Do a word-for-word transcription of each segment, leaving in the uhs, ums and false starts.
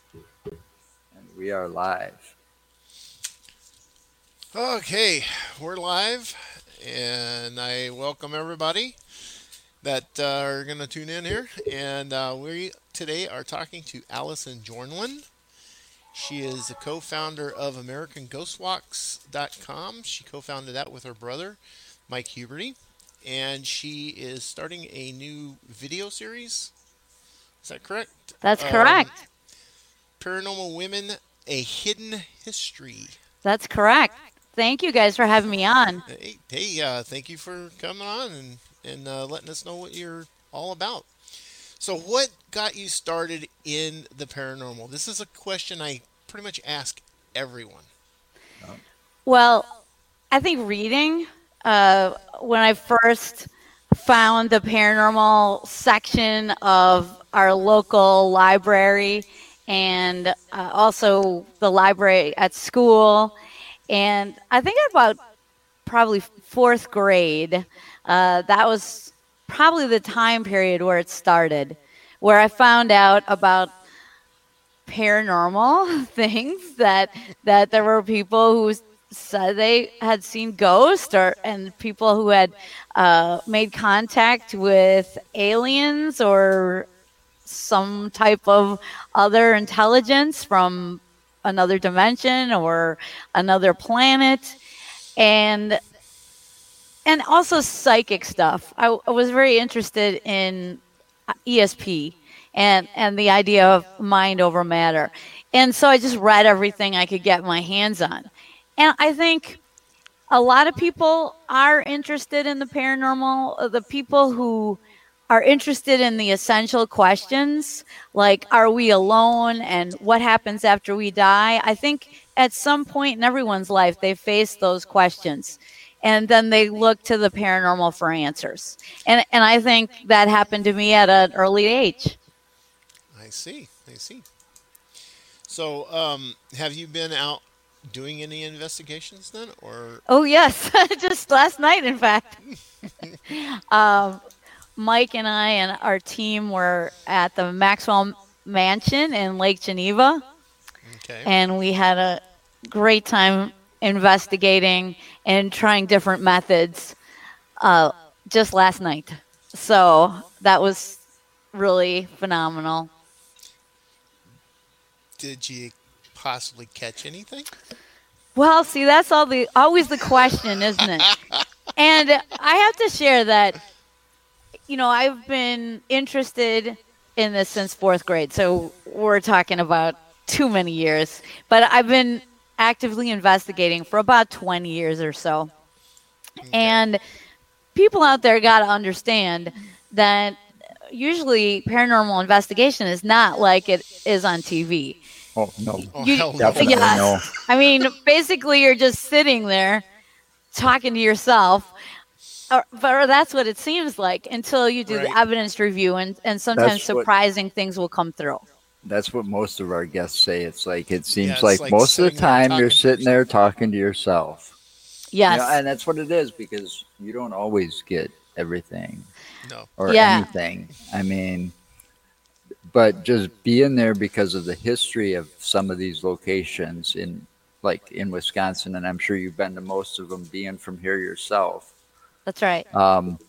And we are live. Okay, we're live, and I welcome everybody that uh, are going to tune in here. And uh, we today are talking to Allison Jornlin. She is the co-founder of American Ghost Walks dot com. She co-founded that with her brother, Mike Huberty, and she is starting a new video series. Is that correct? That's Um, correct. Paranormal Women: A Hidden History. That's correct. Thank you guys for having me on. Hey, hey uh, thank you for coming on and, and uh, letting us know what you're all about. So, what got you started in the paranormal? This is a question I pretty much ask everyone. Um, Well, I think reading, uh, when I first found the paranormal section of our local library and uh, also the library at school, and I think at about probably fourth grade, uh, that was probably the time period where it started, where I found out about paranormal things that that there were people who said they had seen ghosts or and people who had uh, made contact with aliens or some type of other intelligence from another dimension or another planet and and also psychic stuff. I, I was very interested in uh, E S P and and the idea of mind over matter. And so I just read everything I could get my hands on. And I think a lot of people are interested in the paranormal. uh, The people who are interested in the essential questions, like are we alone and what happens after we die? I think at some point in everyone's life, they face those questions. And then they look to the paranormal for answers. And, and I think that happened to me at an early age. I see. I see. So, um, have you been out doing any investigations then, or Oh, yes, just last night, in fact. Um, Mike and I and our team were at the Maxwell Mansion in Lake Geneva, okay? and we had a great time investigating and trying different methods uh, just last night. So that was really phenomenal. Did you possibly catch anything? Well, see, that's all the always the question, isn't it? And I have to share that you know I've been interested in this since fourth grade, so we're talking about too many years. But I've been actively investigating for about twenty years or so, Okay. and people out there got to understand that usually paranormal investigation is not like it is on T V. oh no, Oh You, hell no. definitely yes, no. I mean, basically, you're just sitting there talking to yourself, or, or that's what it seems like until you do the Right. evidence review, and, and sometimes That's what surprising things will come through. that's what most of our guests say. It's like it Yeah, seems it's like like most of the sitting there and time you're talking to sitting there yourself. talking to yourself. You know, Yes. and that's what it is because you don't always get everything No. or Yeah. anything. I mean, but just being there because of the history of some of these locations in like in Wisconsin, and I'm sure you've been to most of them being from here yourself. That's right. Um,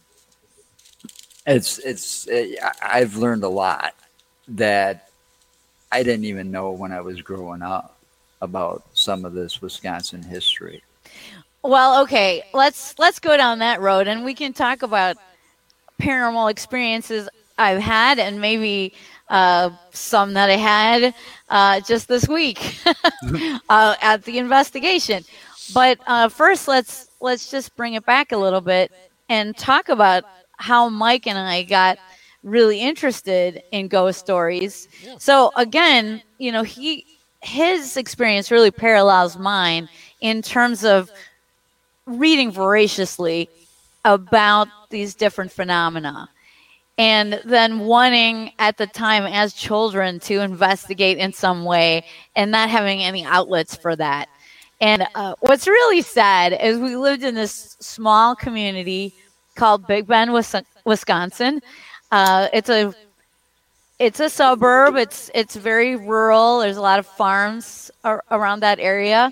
it's it's it, I- I've learned a lot that I didn't even know when I was growing up about some of this Wisconsin history. Well, okay. Let's let's go down that road, and we can talk about paranormal experiences I've had, and maybe uh, some that I had uh, just this week uh, at the investigation. But uh, first, let's let's just bring it back a little bit and talk about how Mike and I got really interested in ghost stories. Yeah. So again, you know, he his experience really parallels mine in terms of reading voraciously about these different phenomena and then wanting at the time as children to investigate in some way and not having any outlets for that. And uh, what's really sad is we lived in this small community called Big Bend, Wis- Wisconsin. Uh, it's a it's a suburb. It's it's very rural. There's a lot of farms ar- around that area,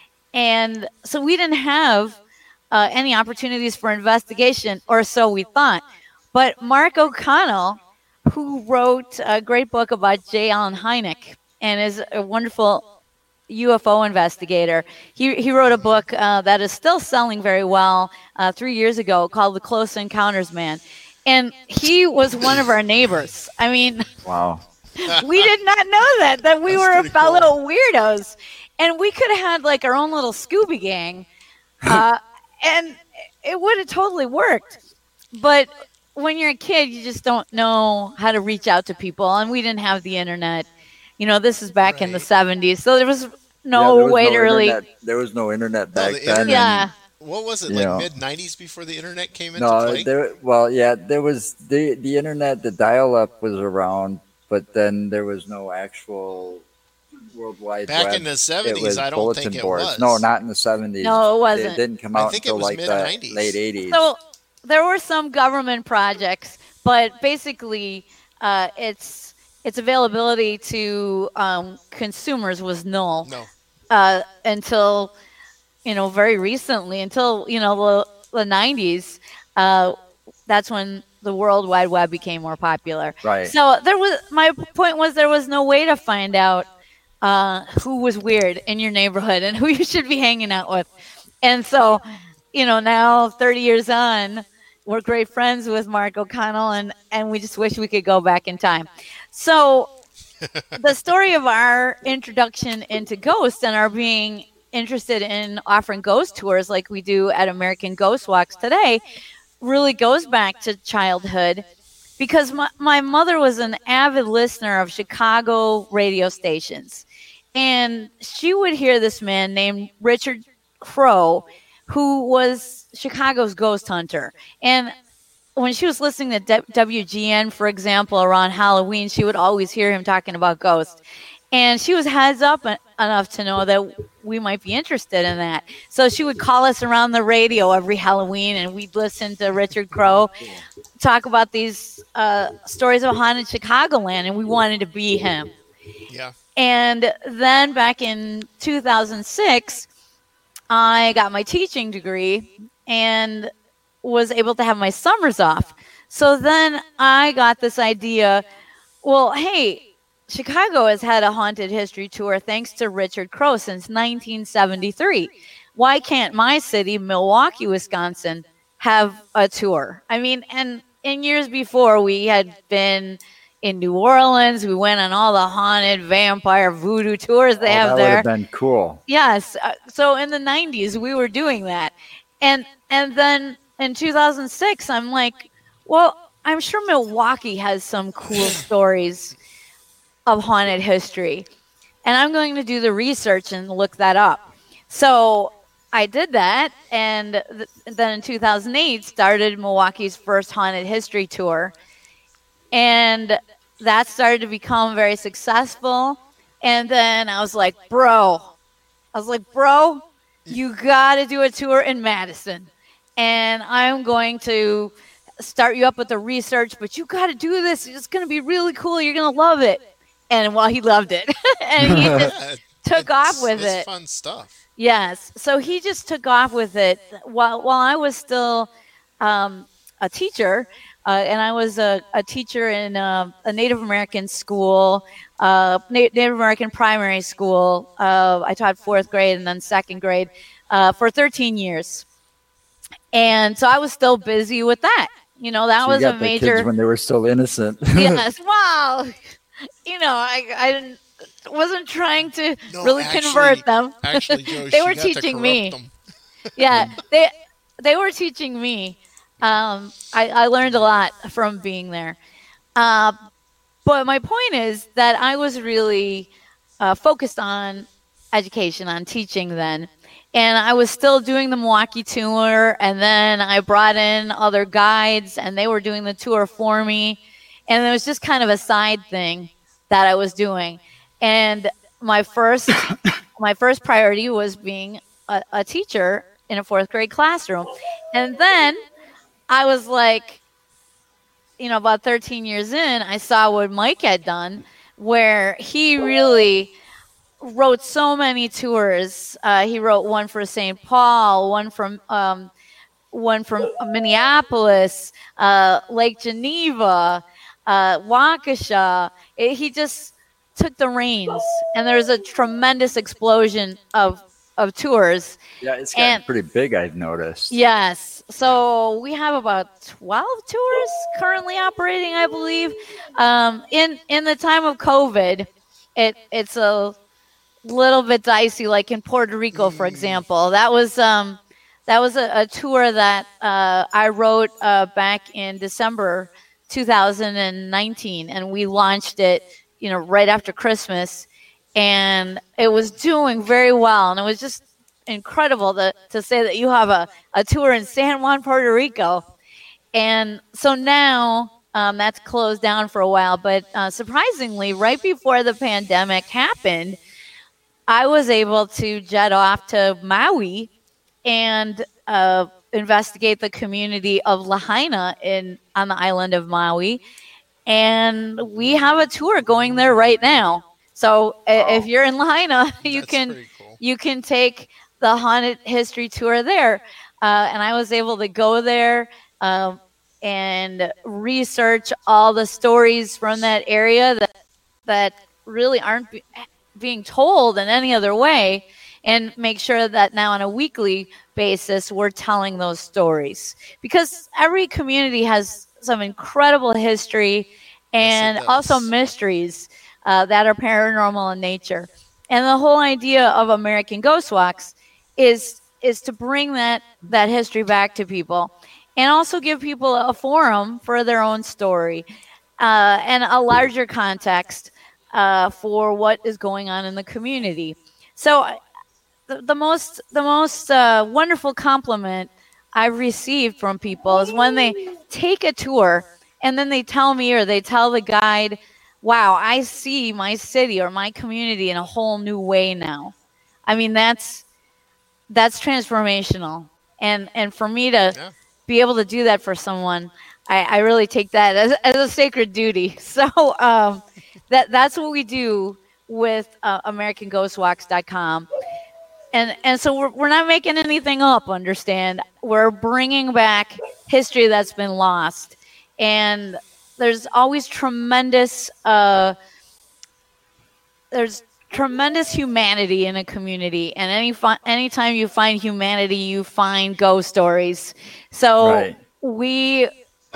and so we didn't have uh, any opportunities for investigation, or so we thought. But Mark O'Connell, who wrote a great book about J. Allen Hynek and is a wonderful U F O investigator, he he wrote a book uh, that is still selling very well uh, three years ago called The Close Encounters Man. And he was one of our neighbors. I mean, Wow. we did not know that, that we That's were pretty about cool. little weirdos. And we could have had like our own little Scooby gang. Uh, and it would have totally worked. But when you're a kid, you just don't know how to reach out to people. And we didn't have the internet. You know, this is back in the Right. seventies. So there was Yeah, no there was way no to really. internet. There was no internet No, back the then. internet- and- Yeah. What was it, You like know. mid nineties before the internet came into No, play? there. Well, yeah, there was the the internet. The dial-up was around, but then there was no actual worldwide Back web. in the It seventies, was I don't bulletin think it boards. was. No, not in the seventies. No, it wasn't. It didn't come I out think it until was like the mid-nineties. late eighties. So there were some government projects, but basically, uh, its its availability to um, consumers was null No. uh, until you know very recently, until you know the, the nineties. Uh, that's when the World Wide Web became more popular. Right. So there was my point was there was no way to find out uh, who was weird in your neighborhood and who you should be hanging out with. And so, you know, now thirty years on, we're great friends with Mark O'Connell, and, and we just wish we could go back in time. So the story of our introduction into ghosts and our being interested in offering ghost tours like we do at American Ghost Walks today really goes back to childhood, because my, my mother was an avid listener of Chicago radio stations. And she would hear this man named Richard Crow, who was Chicago's ghost hunter. And when she was listening to D- W G N, for example, around Halloween, she would always hear him talking about ghosts. And she was heads up en- enough to know that we might be interested in that. So she would call us around the radio every Halloween, and we'd listen to Richard Crow talk about these uh, stories of haunted Chicagoland, and we wanted to be him. Yeah. And then back in two thousand six, I got my teaching degree and was able to have my summers off. So then I got this idea, well, hey, Chicago has had a haunted history tour thanks to Richard Crow since nineteen seventy-three. Why can't my city, Milwaukee, Wisconsin, have a tour? I mean, and in years before, we had been in New Orleans. We went on all the haunted vampire voodoo tours they Oh, have that there. would have been cool. Yes. Uh, so in the nineties, we were doing that. And and then in two thousand six, I'm like, well, I'm sure Milwaukee has some cool stories of haunted history. And I'm going to do the research and look that up. So I did that. And th- then in two thousand eight, started Milwaukee's first haunted history tour. And that started to become very successful. And then I was like, bro, I was like, bro, you got to do a tour in Madison. And I'm going to start you up with the research, but you got to do this. It's going to be really cool. You're going to love it. And well, he loved it. And he just Yeah, took it's- off with it's it. fun stuff. Yes. So he just took off with it while while I was still um, a teacher, uh, and I was a, a teacher in uh, a Native American school, uh, Na- Native American primary school. Uh, I taught fourth grade and then second grade uh, for thirteen years, and so I was still busy with that. You know, that So was you a got the major. kids when they were still innocent. Yes. Wow. You know, I I didn't, wasn't trying to No, really actually- convert them. Actually, Joe, They she were got to teaching corrupt me. them. Yeah, they they were teaching me. Um, I, I learned a lot from being there. Uh, but my point is that I was really uh, focused on education, on teaching then. And I was still doing the Milwaukee tour. And then I brought in other guides, and they were doing the tour for me. And it was just kind of a side thing that I was doing. And my first my first priority was being a, a teacher in a fourth grade classroom. And then I was like, you know, about thirteen years in, I saw what Mike had done, where he really wrote so many tours. Uh, he wrote one for Saint Paul, one from um, one from Minneapolis, uh, Lake Geneva, uh, Waukesha. It, he just took the reins, and there was a tremendous explosion of of tours. Yeah, it's gotten And pretty big, I've noticed. yes, so we have about twelve tours currently operating, I believe. Um, in in the time of COVID, it it's a little bit dicey. Like in Puerto Rico, for example, that was um, that was a, a tour that uh, I wrote uh, back in December two thousand nineteen, and we launched it, you know, right after Christmas, and it was doing very well, and it was just incredible to, to say that you have a, a tour in San Juan, Puerto Rico. And so now um, that's closed down for a while, but uh, surprisingly, right before the pandemic happened, I was able to jet off to Maui and uh, investigate the community of Lahaina in on the island of Maui, and we have a tour going there right now. So wow. If you're in Lahaina, you That's can pretty cool. you can take the haunted history tour there, uh, and I was able to go there um, and research all the stories from that area that that really aren't be- being told in any other way, and make sure that now on a weekly basis we're telling those stories, because every community has some incredible history and Yes, it also does. mysteries uh, that are paranormal in nature. And the whole idea of American Ghost Walks is is to bring that that history back to people, and also give people a forum for their own story, uh, and a larger context uh, for what is going on in the community. So the, the most the most uh, wonderful compliment I've received from people is when they take a tour and then they tell me, or they tell the guide, wow, I see my city or my community in a whole new way now. I mean, that's that's transformational. And and for me to Yeah. be able to do that for someone, I, I really take that as, as a sacred duty. So um, that that's what we do with uh, American Ghost Walks dot com. And and so we're, we're not making anything up, understand? We're bringing back history that's been lost. And there's always tremendous uh, there's tremendous humanity in a community, and any fi- anytime you find humanity, you find ghost stories. So Right. we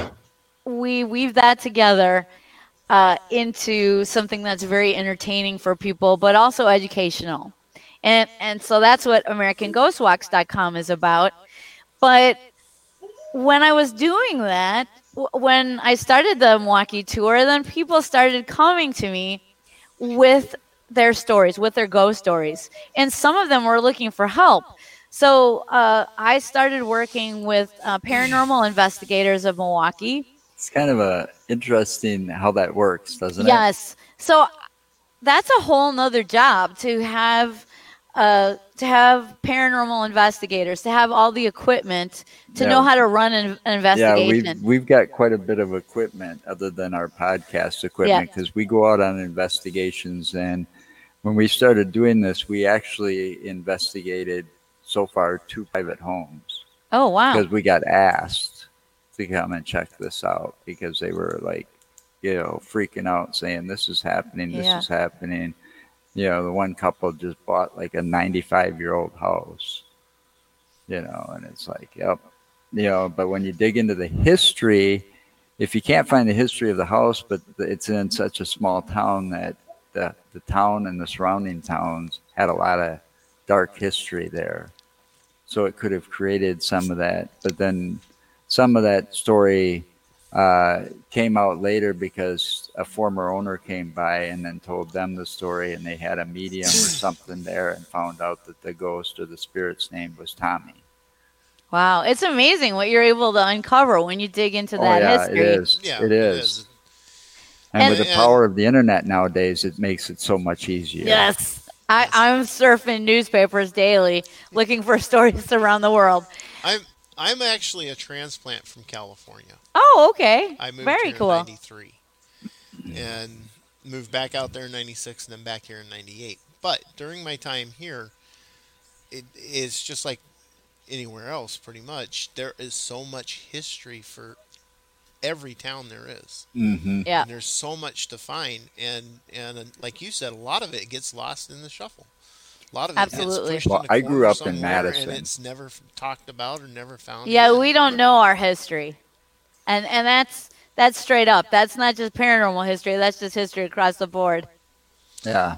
we weave that together uh, into something that's very entertaining for people, but also educational. And and so that's what American Ghost Walks dot com is about. But when I was doing that, w- when I started the Milwaukee tour, then people started coming to me with their stories, with their ghost stories. And some of them were looking for help. So uh, I started working with uh, paranormal investigators of Milwaukee. It's kind of a interesting how that works, doesn't it? Yes. So that's a whole nother job, to have uh, to have paranormal investigators, to have all the equipment, to Yeah. know how to run an, an Yeah, investigation. we've we've got quite a bit of equipment other than our podcast equipment, because we go out on investigations. And when we started doing this, we actually investigated so far two private homes, Oh, wow. because we got asked to come and check this out, because they were like, you know, freaking out, saying this is happening, this Yeah. is happening. You know, the one couple just bought like a ninety-five year old house, you know, and it's like, yep, you know, but when you dig into the history, if you can't find the history of the house, but it's in such a small town that the, the town and the surrounding towns had a lot of dark history there. So it could have created some of that. But then some of that story uh, came out later, because a former owner came by and then told them the story, and they had a medium or something there and found out that the ghost or the spirit's name was Tommy. Wow. It's amazing what you're able to uncover when you dig into Oh, that yeah, history. it is. Yeah, it is. And, And- with the power of the internet nowadays, it makes it so much easier. Yes. I, I'm surfing newspapers daily looking for stories around the world. I'm I'm actually a transplant from California. Oh, okay. I moved Very here cool. in ninety-three and moved back out there in ninety-six and then back here in ninety-eight. But during my time here, it is just like anywhere else pretty much. There is so much history for every town there is. Mm-hmm. Yeah. And there's so much to find, and and uh, like you said, a lot of it gets lost in the shuffle. A lot of it Absolutely. gets pushed Well, in a I grew corner up in somewhere, Madison. and it's never f- talked about or never found. Yeah, again. we don't know our history. And and that's that's straight up. That's not just paranormal history. That's just history across the board. Yeah.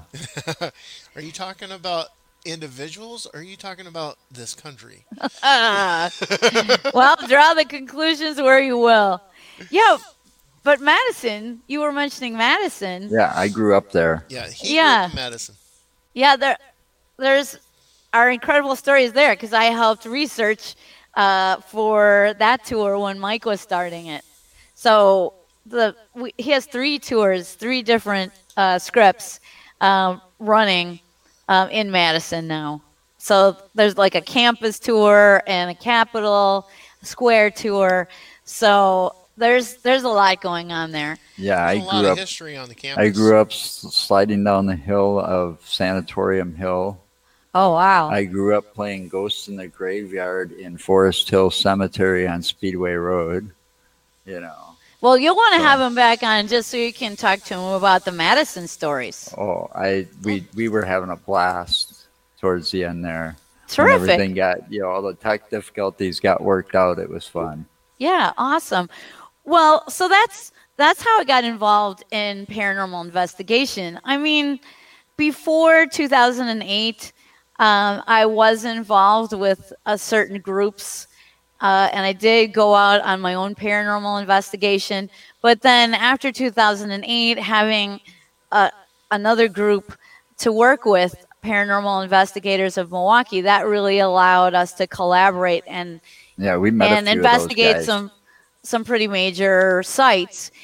Are you talking about individuals, or are you talking about this country? Ah. Well, draw the conclusions where you will. Yeah, but Madison, you were mentioning Madison. Yeah, I grew up there. Yeah, he Yeah. grew up in Madison. Yeah, there, there's our incredible stories there because I helped research uh, for that tour when Mike was starting it. So the we, he has three tours, three different uh, scripts um, running um, in Madison now. So there's like a campus tour and a Capitol Square tour. So there's there's a lot going on there. Yeah, I There's a lot grew of up. history on the campus. I grew up s- sliding down the hill of Sanatorium Hill. Oh wow! I grew up playing Ghosts in the Graveyard in Forest Hill Cemetery on Speedway Road. You know. Well, you'll want to So- have him back on just so you can talk to him about the Madison stories. Oh, I we we were having a blast towards the end there. When Terrific. everything got, you know, all the tech difficulties got worked out. It was fun. Yeah, awesome. Well, so that's that's how I got involved in paranormal investigation. I mean, before two thousand eight, um, I was involved with a certain groups, uh, and I did go out on my own paranormal investigation. But then after two thousand eight, having uh, another group to work with, Paranormal Investigators of Milwaukee, that really allowed us to collaborate and Yeah, we met and a few investigate of those guys. some some pretty major sites.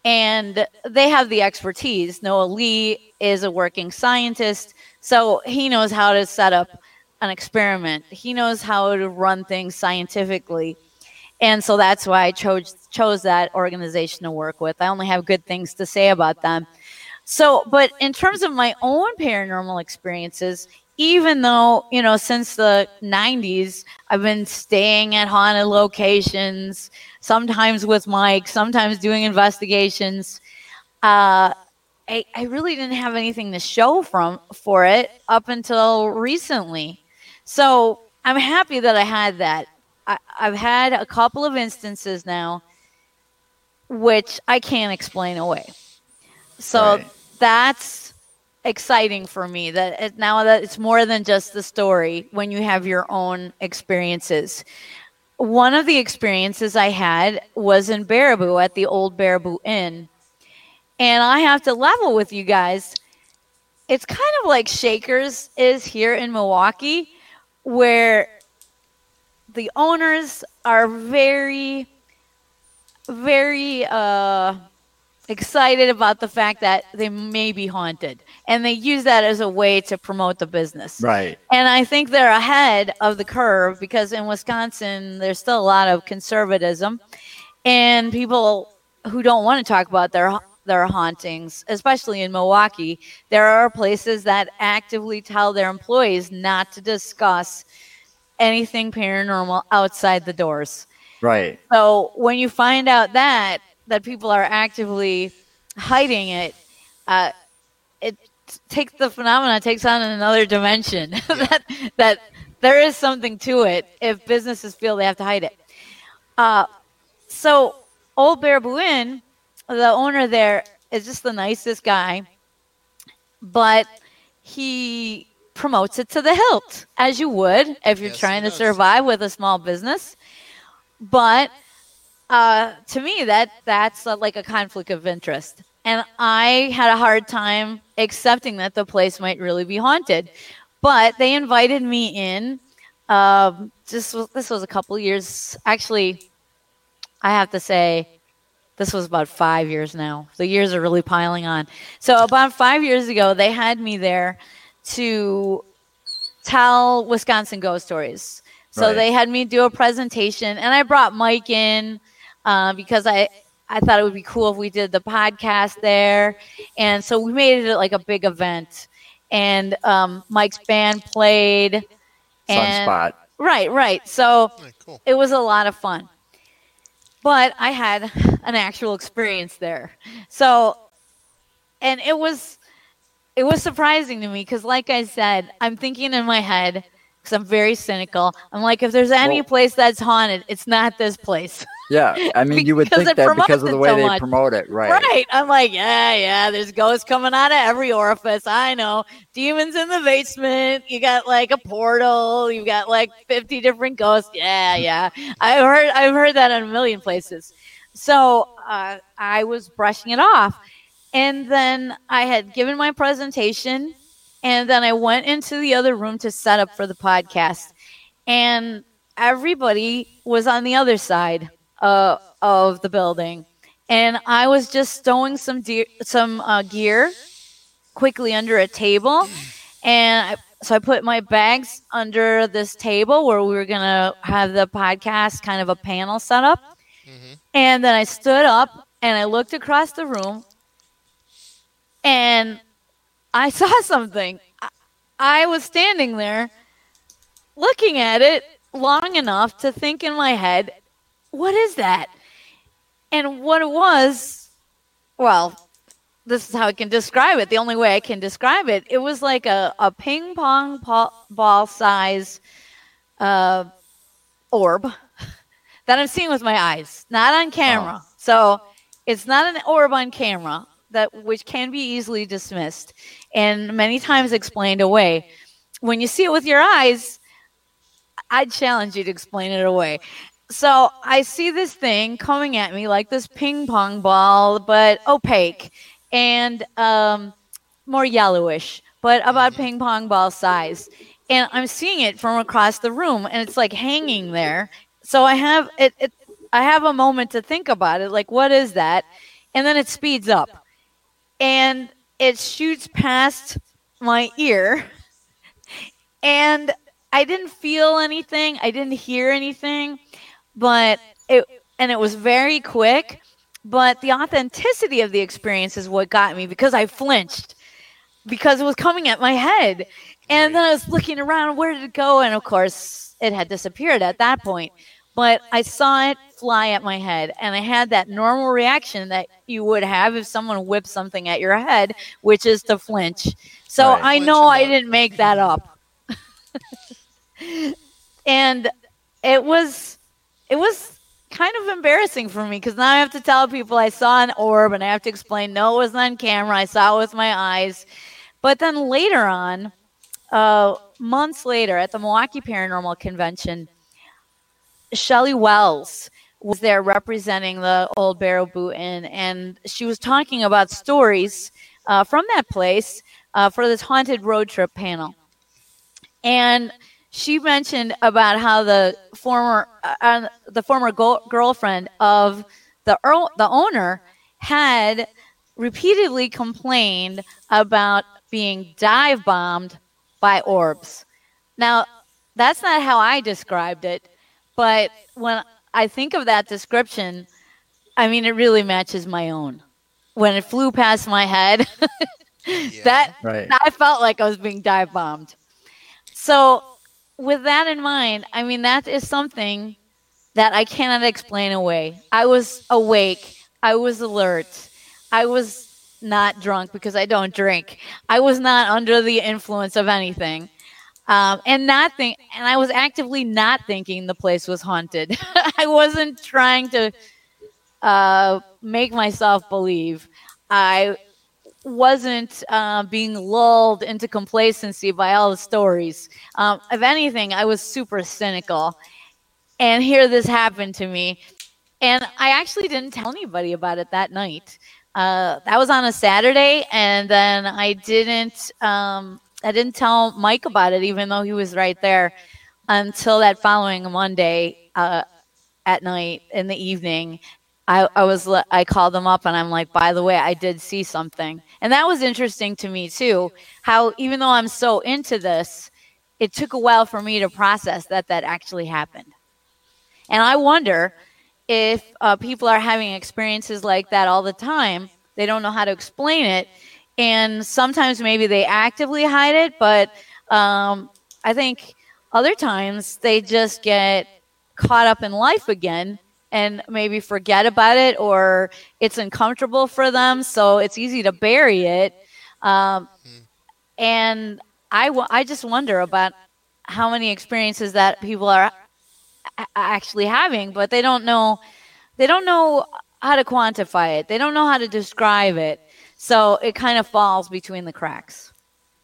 And they have the expertise. Noah Lee is a working scientist, so he knows how to set up an experiment. He knows how to run things scientifically. And so that's why I chose chose that organization to work with. I only have good things to say about them. So, but in terms of my own paranormal experiences, even though, you know, since the nineties, I've been staying at haunted locations, sometimes with Mike, sometimes doing investigations, uh, I, I really didn't have anything to show from for it up until recently. So I'm happy that I had that. I, I've had a couple of instances now, which I can't explain away. So Right. that's exciting for me that it, now that it's more than just the story when you have your own experiences. One of the experiences I had was in Baraboo at the old Baraboo Inn. And I have to level with you guys. It's kind of like Shakers is here in Milwaukee, where the owners are very, very uh, excited about the fact that they may be haunted. And they use that as a way to promote the business. Right. And I think they're ahead of the curve because in Wisconsin, there's still a lot of conservatism and people who don't want to talk about their their hauntings, especially in Milwaukee. There are places that actively tell their employees not to discuss anything paranormal outside the doors. Right. So when you find out that that people are actively hiding it, uh, it takes the phenomena takes on another dimension. that that there is something to it if businesses feel they have to hide it. Uh, so Old Baraboo Inn, the owner there is just the nicest guy, but he promotes it to the hilt, as you would if you're Yes, he trying to does. survive with a small business. But uh, to me, that that's uh, like a conflict of interest. And I had a hard time accepting that the place might really be haunted. But they invited me in. Um, just this was a couple years. Actually, I have to say, this was about five years now. The years are really piling on. So about five years ago, they had me there to tell Wisconsin ghost stories. So Right. they had me do a presentation, and I brought Mike in uh, because I, I thought it would be cool if we did the podcast there. And so we made it like a big event. And um, Mike's band played. And, Sunspot. Right, right. So All right, cool. it was a lot of fun. But I had an actual experience there. So, and it was it was surprising to me because, like I said, I'm thinking in my head, because I'm very cynical. I'm like, if there's any Well- place that's haunted, it's not this place. Yeah, I mean, you would Because think it that because of promotes the it way so they much. promote it, right? Right. I'm like, yeah, yeah, there's ghosts coming out of every orifice. I know. Demons in the basement. You got like a portal. You got like fifty different ghosts. Yeah, yeah. I've heard I've heard that in a million places. So uh, I was brushing it off. And then I had given my presentation, and then I went into the other room to set up for the podcast. And everybody was on the other side uh, of the building. And I was just stowing some de- some uh, gear quickly under a table. And I, so I put my bags under this table where we were going to have the podcast, kind of a panel set up. Mm-hmm. And then I stood up and I looked across the room and I saw something. I, I was standing there looking at it long enough to think in my head, what is that? And what it was, well, this is how I can describe it. The only way I can describe it, it was like a, a ping pong pa- ball size uh, orb that I'm seeing with my eyes, not on camera. Oh. So it's not an orb on camera, that which can be easily dismissed and many times explained away. When you see it with your eyes, I'd challenge you to explain it away. So I see this thing coming at me like this ping pong ball, but opaque and um, more yellowish, but about ping pong ball size. And I'm seeing it from across the room, and it's like hanging there. So I have it, it. I have a moment to think about it, like what is that? And then it speeds up, and it shoots past my ear, and I didn't feel anything. I didn't hear anything, but it and it was very quick. But the authenticity of the experience is what got me, because I flinched because it was coming at my head. And then I was looking around, where did it go? And of course, it had disappeared at that point. But I saw it fly at my head, and I had that normal reaction that you would have if someone whipped something at your head, which is to flinch. So Right. I Flinch know and I duck. didn't make that up. And it was it was kind of embarrassing for me, because now I have to tell people I saw an orb, and I have to explain, no, it wasn't on camera. I saw it with my eyes. But then later on, uh, months later at the Milwaukee Paranormal Convention, Shelley Wells was there representing the Old Barrow Boot Inn, and she was talking about stories uh, from that place uh, for this haunted road trip panel. And she mentioned about how the former uh, the former go- girlfriend of the earl, the owner had repeatedly complained about being dive bombed by orbs. Now, that's not how I described it, but when I think of that description, I mean, it really matches my own. When it flew past my head, Yeah. that Right. I felt like I was being dive bombed. So, with that in mind, I mean, that is something that I cannot explain away. I was awake. I was alert. I was not drunk, because I don't drink. I was not under the influence of anything. Um, and not think, and I was actively not thinking the place was haunted. I wasn't trying to uh, make myself believe. I wasn't uh, being lulled into complacency by all the stories. Um, if anything, I was super cynical. And here this happened to me. And I actually didn't tell anybody about it that night. Uh, that was on a Saturday, and then I didn't um, I didn't tell Mike about it, even though he was right there, until that following Monday uh, at night in the evening. I, I was I called them up, and I'm like, by the way, I did see something. And that was interesting to me too, how even though I'm so into this, it took a while for me to process that that actually happened. And I wonder if uh, people are having experiences like that all the time. They don't know how to explain it. And sometimes maybe they actively hide it, but um, I think other times they just get caught up in life again and maybe forget about it, or it's uncomfortable for them, so it's easy to bury it. Um, mm. And I, w- I just wonder about how many experiences that people are a- actually having, but they don't know they don't know how to quantify it. They don't know how to describe it. So it kind of falls between the cracks.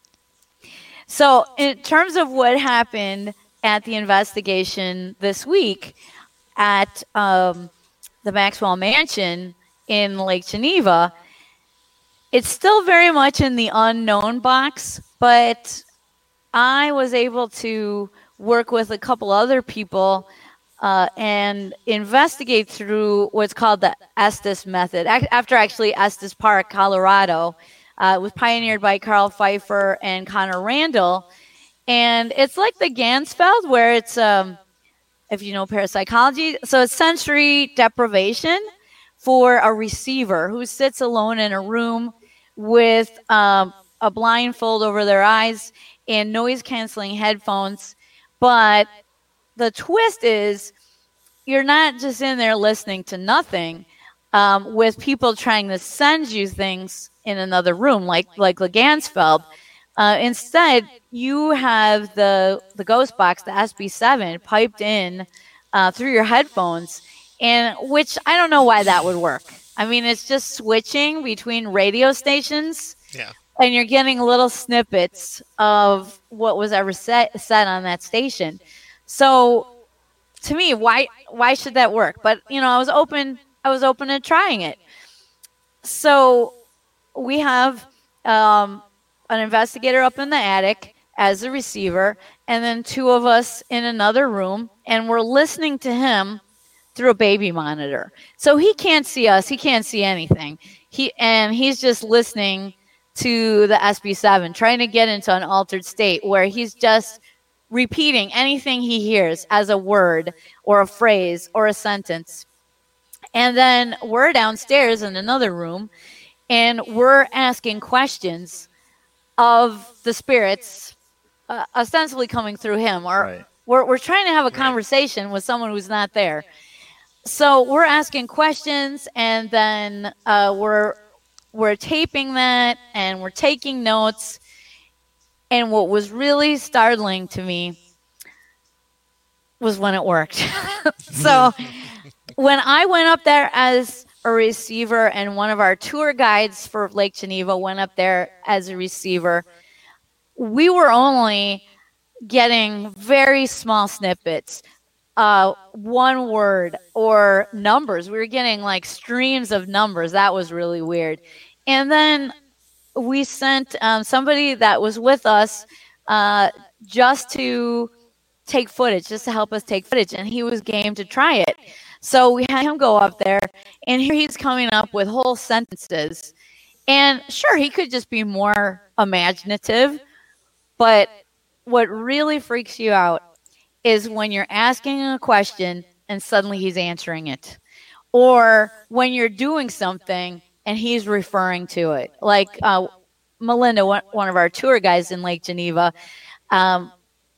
So in terms of what happened at the investigation this week at um, the Maxwell Mansion in Lake Geneva, it's still very much in the unknown box, but I was able to work with a couple other people uh, and investigate through what's called the Estes method. After actually Estes Park, Colorado, uh, it was pioneered by Carl Pfeiffer and Connor Randall. And it's like the Ganzfeld, where it's, um, if you know parapsychology, so it's sensory deprivation for a receiver who sits alone in a room with um, a blindfold over their eyes and noise-canceling headphones. But the twist is you're not just in there listening to nothing um, with people trying to send you things in another room, like like Ganzfeld. Uh, instead, you have the the ghost box, the S B seven, piped in uh, through your headphones, and which I don't know why that would work. I mean, it's just switching between radio stations, yeah, and you're getting little snippets of what was ever said said on that station. So, to me, why why should that work? But you know, I was open. I was open to trying it. So we have um, an investigator up in the attic as a receiver, and then two of us in another room, and we're listening to him through a baby monitor. So he can't see us. He can't see anything. He and he's just listening to the S B seven, trying to get into an altered state where he's just repeating anything he hears as a word or a phrase or a sentence. And then we're downstairs in another room, and we're asking questions of the spirits, uh, ostensibly coming through him. Or right. we're, we're trying to have a conversation right. with someone who's not there. So we're asking questions, and then uh, we're we're taping that, and we're taking notes. And what was really startling to me was when it worked. So when I went up there as a receiver, and one of our tour guides for Lake Geneva went up there as a receiver, we were only getting very small snippets, uh, one word or numbers. We were getting like streams of numbers. That was really weird. And then we sent um, somebody that was with us uh, just to take footage, just to help us take footage. And he was game to try it. So we had him go up there, and here he's coming up with whole sentences. And sure, he could just be more imaginative. But what really freaks you out is when you're asking a question and suddenly he's answering it. Or when you're doing something and he's referring to it. Like uh, Melinda, one, one of our tour guides in Lake Geneva, um,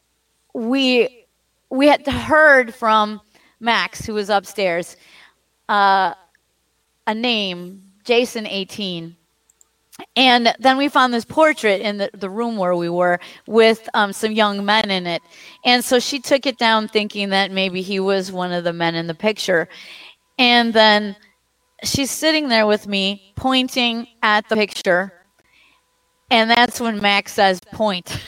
we we had heard from Max, who was upstairs, uh, a name, Jason eighteen. And then we found this portrait in the, the room where we were with um, some young men in it. And so she took it down thinking that maybe he was one of the men in the picture. And then she's sitting there with me, pointing at the picture, and that's when Max says, "Point."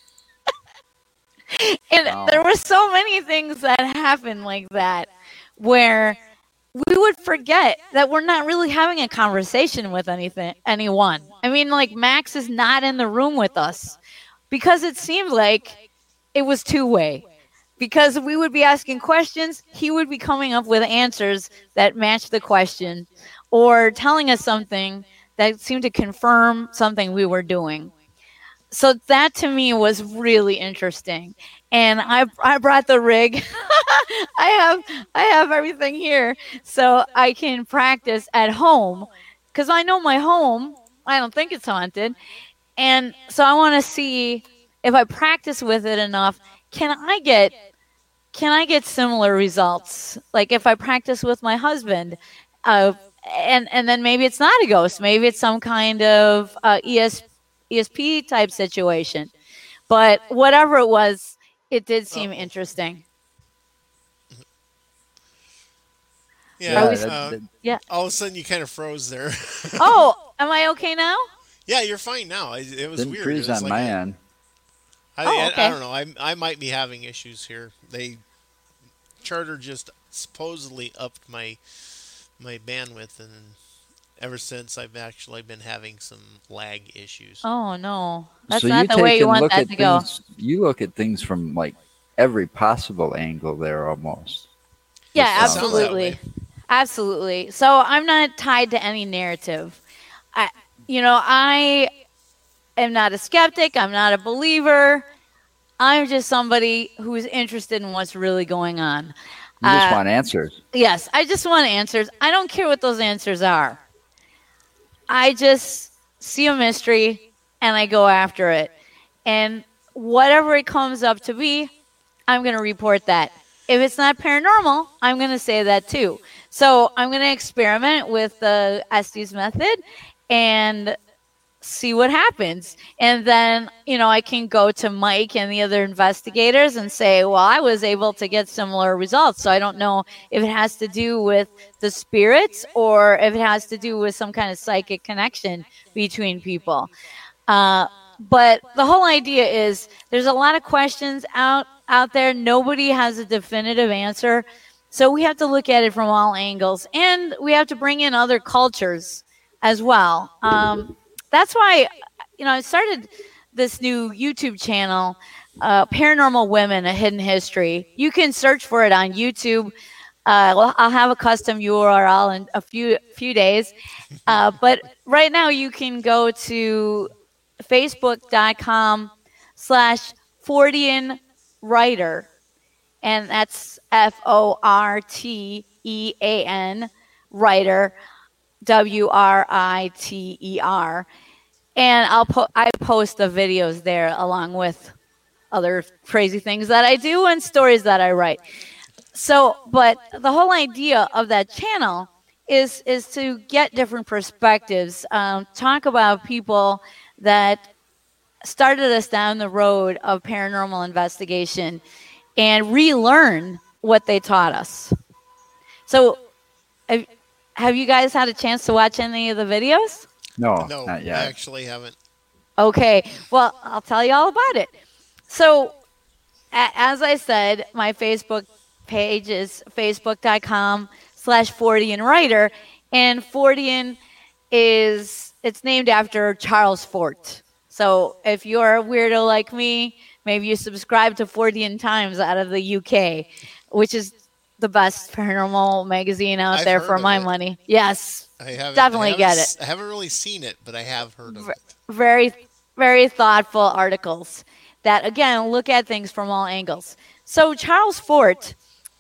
And oh. there were so many things that happened like that, where we would forget that we're not really having a conversation with anything, anyone. I mean, like, Max is not in the room with us, because it seemed like it was two-way. Because we would be asking questions, he would be coming up with answers that matched the question, or telling us something that seemed to confirm something we were doing. so that to me was really interesting. And I I brought the rig. I have I have everything here so I can practice at home because I know my home. I don't think it's haunted, and so I want to see if I practice with it enough. Can I get can I get similar results? Like if I practice with my husband, uh, and and then maybe it's not a ghost. Maybe it's some kind of uh, E S, E S P type situation. But whatever it was, it did seem Oh. interesting. Yeah. Are we- that- uh, that- Yeah. all of a sudden, you kind of froze there. Oh, am I okay now? Yeah, you're fine now. It, it was didn't weird. freeze It was on like my a- end. I, Oh, I- okay. I don't know. I I might be having issues here. They Charter just supposedly upped my my bandwidth, and ever since I've actually been having some lag issues. Oh no, that's so not you the take way you and want look that at to go. things. You look at things from like every possible angle there, almost. Yeah, It sounds that absolutely. way. Absolutely. So I'm not tied to any narrative. I, you know, I am not a skeptic. I'm not a believer. I'm just somebody who's interested in what's really going on. You just Uh, want answers. Yes, I just want answers. I don't care what those answers are. I just see a mystery and I go after it. And whatever it comes up to be, I'm going to report that. If it's not paranormal, I'm going to say that too. So I'm going to experiment with the Estes method and see what happens. And then, you know, I can go to Mike and the other investigators and say, well, I was able to get similar results. So I don't know if it has to do with the spirits or if it has to do with some kind of psychic connection between people. Uh, but the whole idea is there's a lot of questions out out there. Nobody has a definitive answer. So we have to look at it from all angles, and we have to bring in other cultures as well. Um, that's why, you know, I started this new YouTube channel, uh, Paranormal Women: A Hidden History. You can search for it on YouTube. Uh, well, I'll have a custom U R L in a few few days. Uh, but right now, you can go to facebook.com slash Fortean Writer, and that's F O R T E A N Writer, W R I T E R, and I'll po- I post the videos there along with other crazy things that I do and stories that I write. So, but the whole idea of that channel is is to get different perspectives, um, talk about people that started us down the road of paranormal investigation, and relearn what they taught us. So, have, have you guys had a chance to watch any of the videos? No, No, not I yet. actually haven't. Okay, well, I'll tell you all about it. So, a- as I said, my Facebook page is facebook.com slash Fortean Writer, and Fortean is, it's named after Charles Fort. So if you're a weirdo like me, maybe you subscribe to Fortean Times out of the U K, which is the best paranormal magazine out I've there heard for of my it. money. Yes, I haven't Definitely I haven't get s- it. I haven't really seen it, but I have heard of it. very, very thoughtful articles that, again, look at things from all angles. So Charles Fort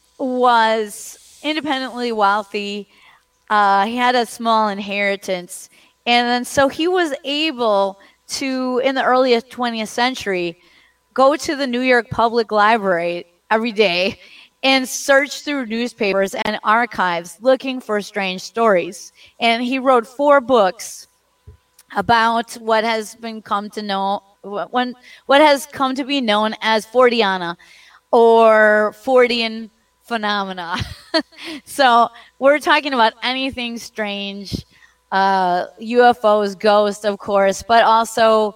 was independently wealthy. Uh, he had a small inheritance. And then so he was able to, in the early twentieth century, go to the New York Public Library every day and search through newspapers and archives looking for strange stories. And he wrote four books about what has been come to know what, when, what has come to be known as Forteana or Fortean phenomena. So we're talking about anything strange, uh, U F Os, ghosts, of course, but also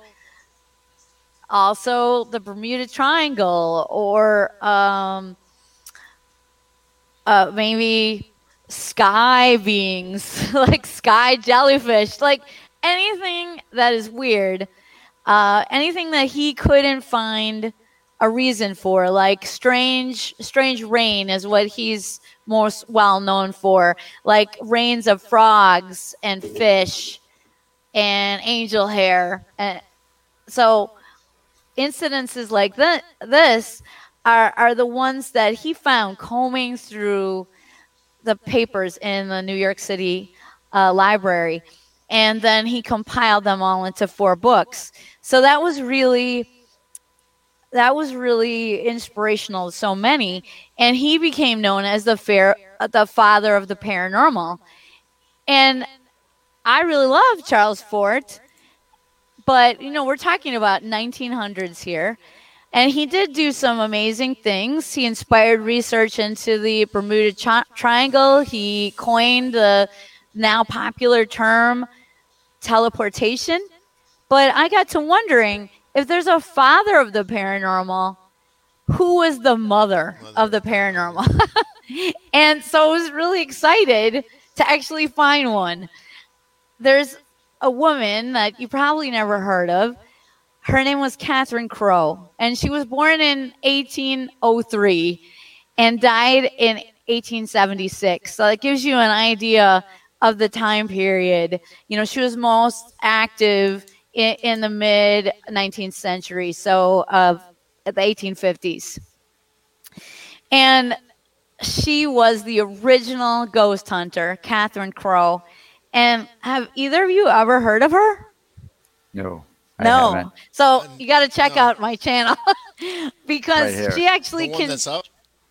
also the Bermuda Triangle, or um, uh, maybe sky beings, like sky jellyfish, like anything that is weird, uh, anything that he couldn't find a reason for, like strange, strange rain is what he's most well known for, like rains of frogs and fish and angel hair. And so incidences like th- this are, are the ones that he found combing through the papers in the New York City uh, library. And then he compiled them all into four books. So that was really, that was really inspirational to so many. And he became known as the fair, the father of the paranormal. And I really love Charles Fort, but you know, we're talking about nineteen hundreds here. And he did do some amazing things. He inspired research into the Bermuda Tri- Triangle. He coined the now popular term teleportation. But I got to wondering, if there's a father of the paranormal, who was the mother, mother. of the paranormal? And so I was really excited to actually find one. There's a woman that you probably never heard of. Her name was Catherine Crowe, and she was born in eighteen oh three and died in eighteen seventy-six. So that gives you an idea of the time period. You know, she was most active in, in the mid nineteenth century, so of uh, the eighteen fifties. And she was the original ghost hunter, Catherine Crowe. And have either of you ever heard of her? No. No. So you got to check no. out my channel because right she actually the one can. That's up?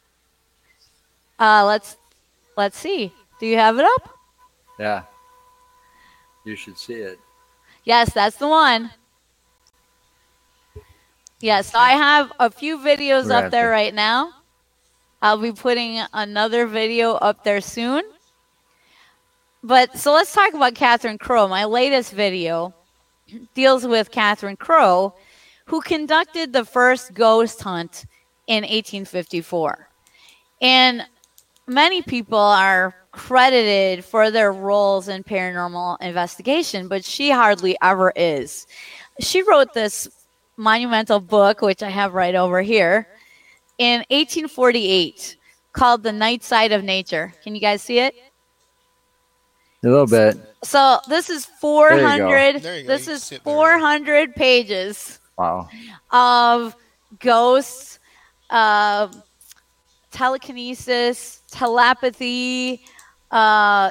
Uh, let's let's see. Do you have it up? Yeah. You should see it. Yes, that's the one. Yes, so I have a few videos We're up there to. right now. I'll be putting another video up there soon. But so let's talk about Catherine Crowe. My latest video deals with Catherine Crowe, who conducted the first ghost hunt in eighteen fifty-four. And many people are credited for their roles in paranormal investigation, but she hardly ever is. She wrote this monumental book, which I have right over here, in eighteen forty-eight, called The Night Side of Nature. Can you guys see it? A little bit. So this is four hundred. There you go. This You is sit there. four hundred pages Wow. of ghosts, uh, telekinesis, telepathy, uh,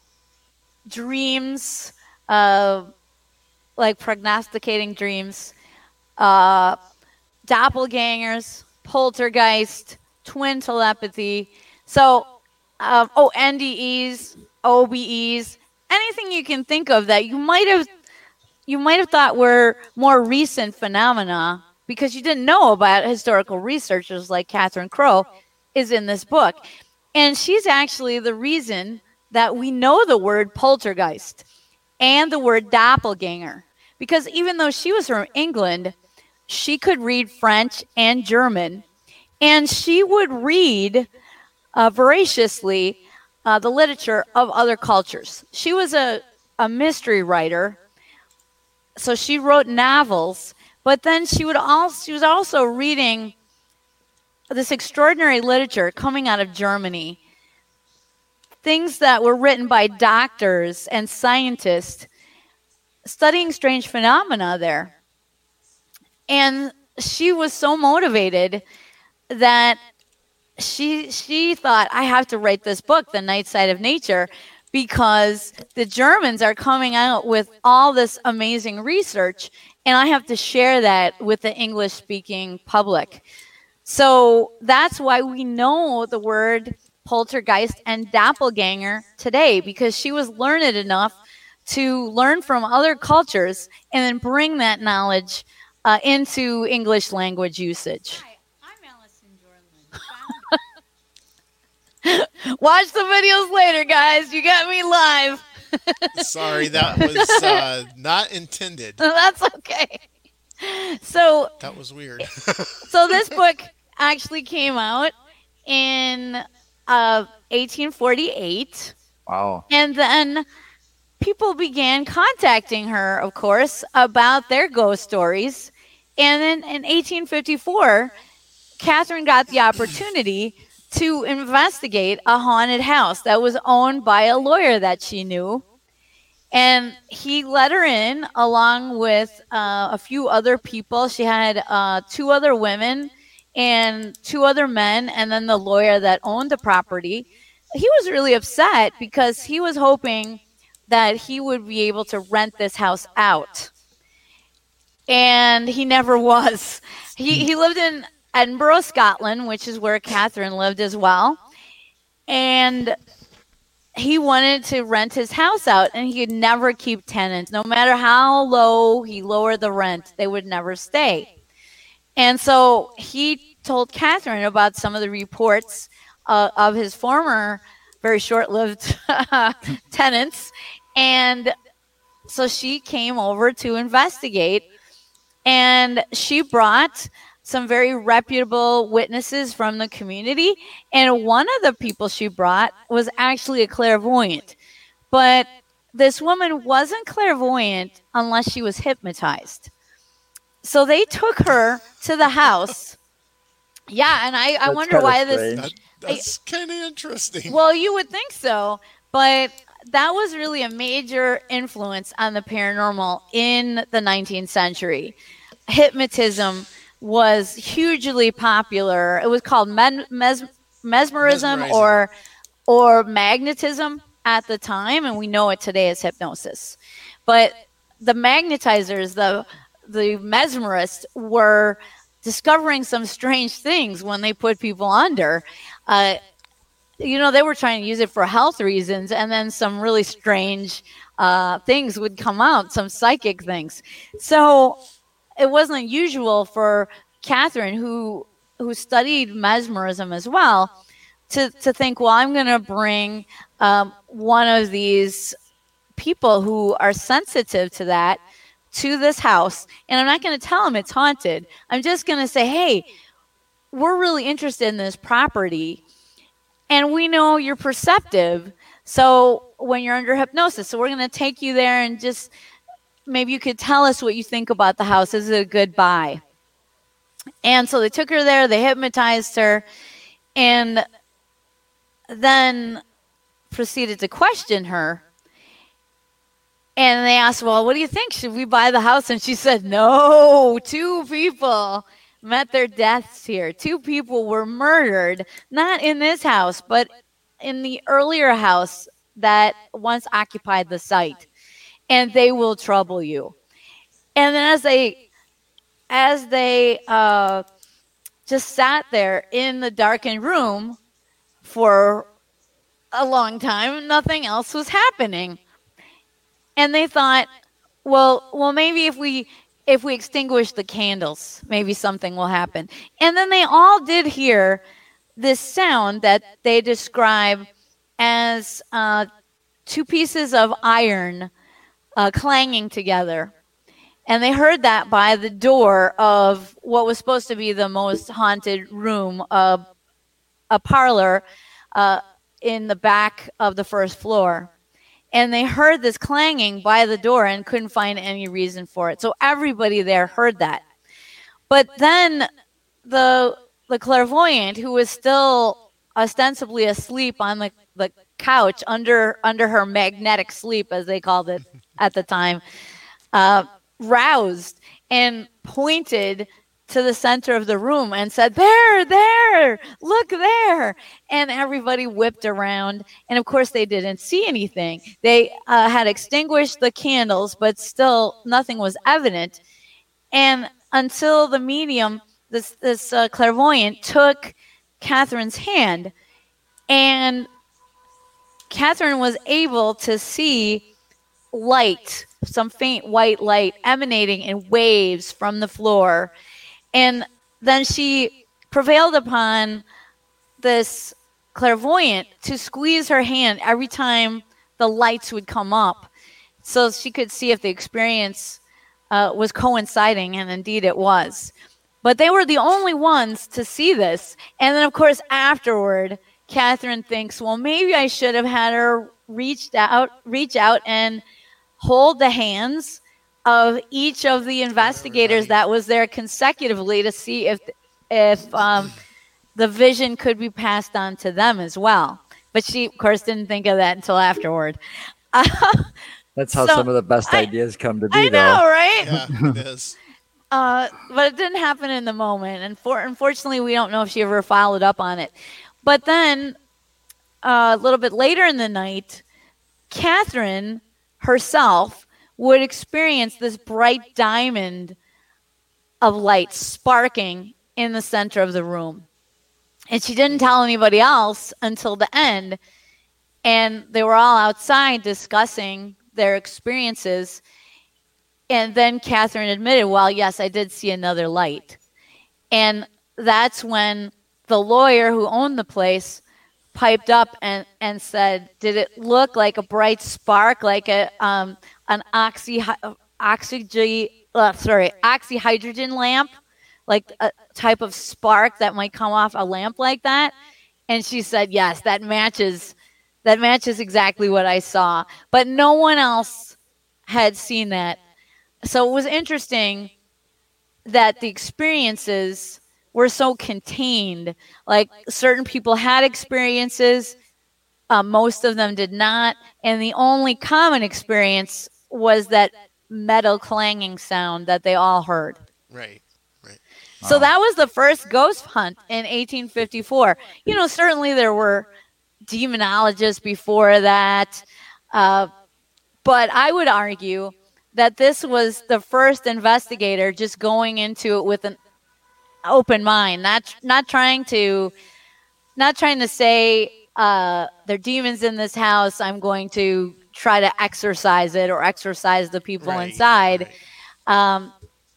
dreams, uh, like prognosticating dreams, uh, doppelgangers, poltergeist, twin telepathy. So, uh, oh, N D Es, O B Es, anything you can think of that you might have you might have thought were more recent phenomena because you didn't know about historical researchers like Catherine Crowe is in this book. And she's actually the reason that we know the word poltergeist and the word doppelganger. Because even though she was from England, she could read French and German. And she would read uh, voraciously uh, the literature of other cultures. She was a, a mystery writer. So she wrote novels. But then she would also she was also reading this extraordinary literature coming out of Germany. Things that were written by doctors and scientists studying strange phenomena there. And she was so motivated that she she thought, I have to write this book, The Night Side of Nature, because the Germans are coming out with all this amazing research, and I have to share that with the English-speaking public. So that's why we know the word poltergeist and doppelganger today, because she was learned enough to learn from other cultures and then bring that knowledge uh, into English language usage. Hi, I'm Allison Jorlin. Watch the videos later, guys. You got me live. Sorry, that was uh, not intended. That's okay. So That was weird. so this book actually came out in uh, eighteen forty-eight. Wow. And then people began contacting her, of course, about their ghost stories. And then in eighteen fifty-four, Catherine got the opportunity to investigate a haunted house that was owned by a lawyer that she knew. And he let her in along with uh, a few other people. She had uh, two other women and two other men, and then the lawyer that owned the property. He was really upset because he was hoping that he would be able to rent this house out. And he never was. He, he lived in Edinburgh, Scotland, which is where Catherine lived as well. And he wanted to rent his house out, and he could never keep tenants. No matter how low he lowered the rent, they would never stay. And so he told Catherine about some of the reports uh, of his former, very short-lived tenants. And so she came over to investigate, and she brought some very reputable witnesses from the community. And one of the people she brought was actually a clairvoyant. But this woman wasn't clairvoyant unless she was hypnotized. So they took her to the house. Yeah, and I, I wonder why this... That, that's kind of interesting. Well, you would think so, but that was really a major influence on the paranormal in the nineteenth century. Hypnotism was hugely popular. It was called mes- mes- mesmerism Mesmerizing. or or magnetism at the time, and we know it today as hypnosis. But the magnetizers, the the mesmerists, were discovering some strange things when they put people under. Uh, you know, they were trying to use it for health reasons, and then some really strange uh, things would come out, some psychic things. So it wasn't usual for Catherine, who who studied mesmerism as well, to, to think, well, I'm going to bring um, one of these people who are sensitive to that to this house. And I'm not going to tell them it's haunted. I'm just going to say, hey, we're really interested in this property, and we know you're perceptive. So when you're under hypnosis, so we're going to take you there and just maybe you could tell us what you think about the house. Is it a good buy? And so they took her there, they hypnotized her, and then proceeded to question her. And they asked, well, what do you think? Should we buy the house? And she said, no, two people met their deaths here. Two people were murdered, not in this house, but in the earlier house that once occupied the site. And they will trouble you. And then as they as they uh, just sat there in the darkened room for a long time, nothing else was happening. And they thought, well, well, maybe if we if we extinguish the candles, maybe something will happen. And then they all did hear this sound that they describe as uh, two pieces of iron Uh, clanging together. And they heard that by the door of what was supposed to be the most haunted room, uh, a parlor uh, in the back of the first floor. And they heard this clanging by the door and couldn't find any reason for it. So everybody there heard that. But then the the clairvoyant, who was still ostensibly asleep on the, the couch under under her magnetic sleep, as they called it at the time, uh, roused and pointed to the center of the room and said, there, there, look there. And everybody whipped around. And of course, they didn't see anything. They uh, had extinguished the candles, but still nothing was evident. And until the medium, this, this uh, clairvoyant, took Catherine's hand, and Catherine was able to see light, some faint white light emanating in waves from the floor. And then she prevailed upon this clairvoyant to squeeze her hand every time the lights would come up, so she could see if the experience uh, was coinciding, and indeed it was. But they were the only ones to see this. And then, of course, afterward, Catherine thinks, well, maybe I should have had her reached out, reach out and hold the hands of each of the investigators that was there consecutively to see if if um, the vision could be passed on to them as well. But she, of course, didn't think of that until afterward. Uh, That's how So, some of the best I- ideas come to be, I though. know, right? Yeah, it is. Uh, but it didn't happen in the moment, and for unfortunately, we don't know if she ever followed up on it. But then, uh, a little bit later in the night, Catherine herself would experience this bright diamond of light sparking in the center of the room. And she didn't tell anybody else until the end. And they were all outside discussing their experiences. And then Catherine admitted, well, yes, I did see another light. And that's when the lawyer who owned the place piped up and, and said, did it look like a bright spark, like a um, an oxy, oxygen, uh, sorry, oxyhydrogen lamp, like a type of spark that might come off a lamp like that? And she said, yes, that matches, that matches exactly what I saw. But no one else had seen that. So it was interesting that the experiences were so contained. Like certain people had experiences, uh, most of them did not. And the only common experience was that metal clanging sound that they all heard. Right, right. So that was the first ghost hunt in eighteen fifty-four. You know, certainly there were demonologists before that, uh, but I would argue that this was the first investigator just going into it with an open mind, not not trying to, not trying to say uh, there are demons in this house. I'm going to try to exorcise it or exorcise the people Right, inside. right. Um,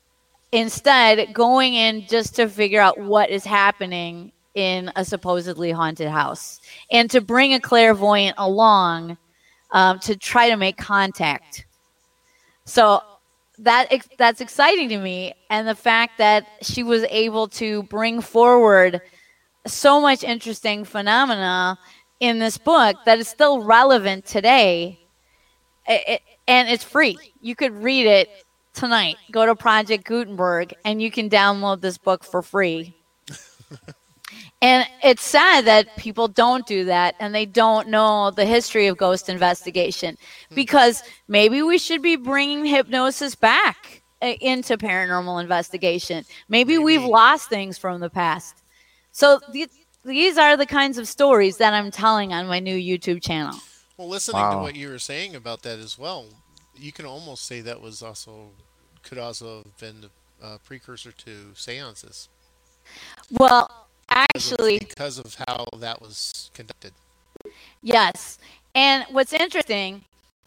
instead, going in just to figure out what is happening in a supposedly haunted house, and to bring a clairvoyant along um, to try to make contact. So that that's exciting to me, and the fact that she was able to bring forward so much interesting phenomena in this book that is still relevant today. It, it, and it's free. You could read it tonight. Go to Project Gutenberg and you can download this book for free. And it's sad that people don't do that and they don't know the history of ghost investigation, because maybe we should be bringing hypnosis back uh, into paranormal investigation. Maybe, Maybe. we've lost things from the past. So th- these are the kinds of stories that I'm telling on my new YouTube channel. Well, listening to Wow. what you were saying about that as well, you can almost say that was also, could also have been the uh, precursor to seances. Well, Because of- actually, because of how that was conducted. yes. And what's interesting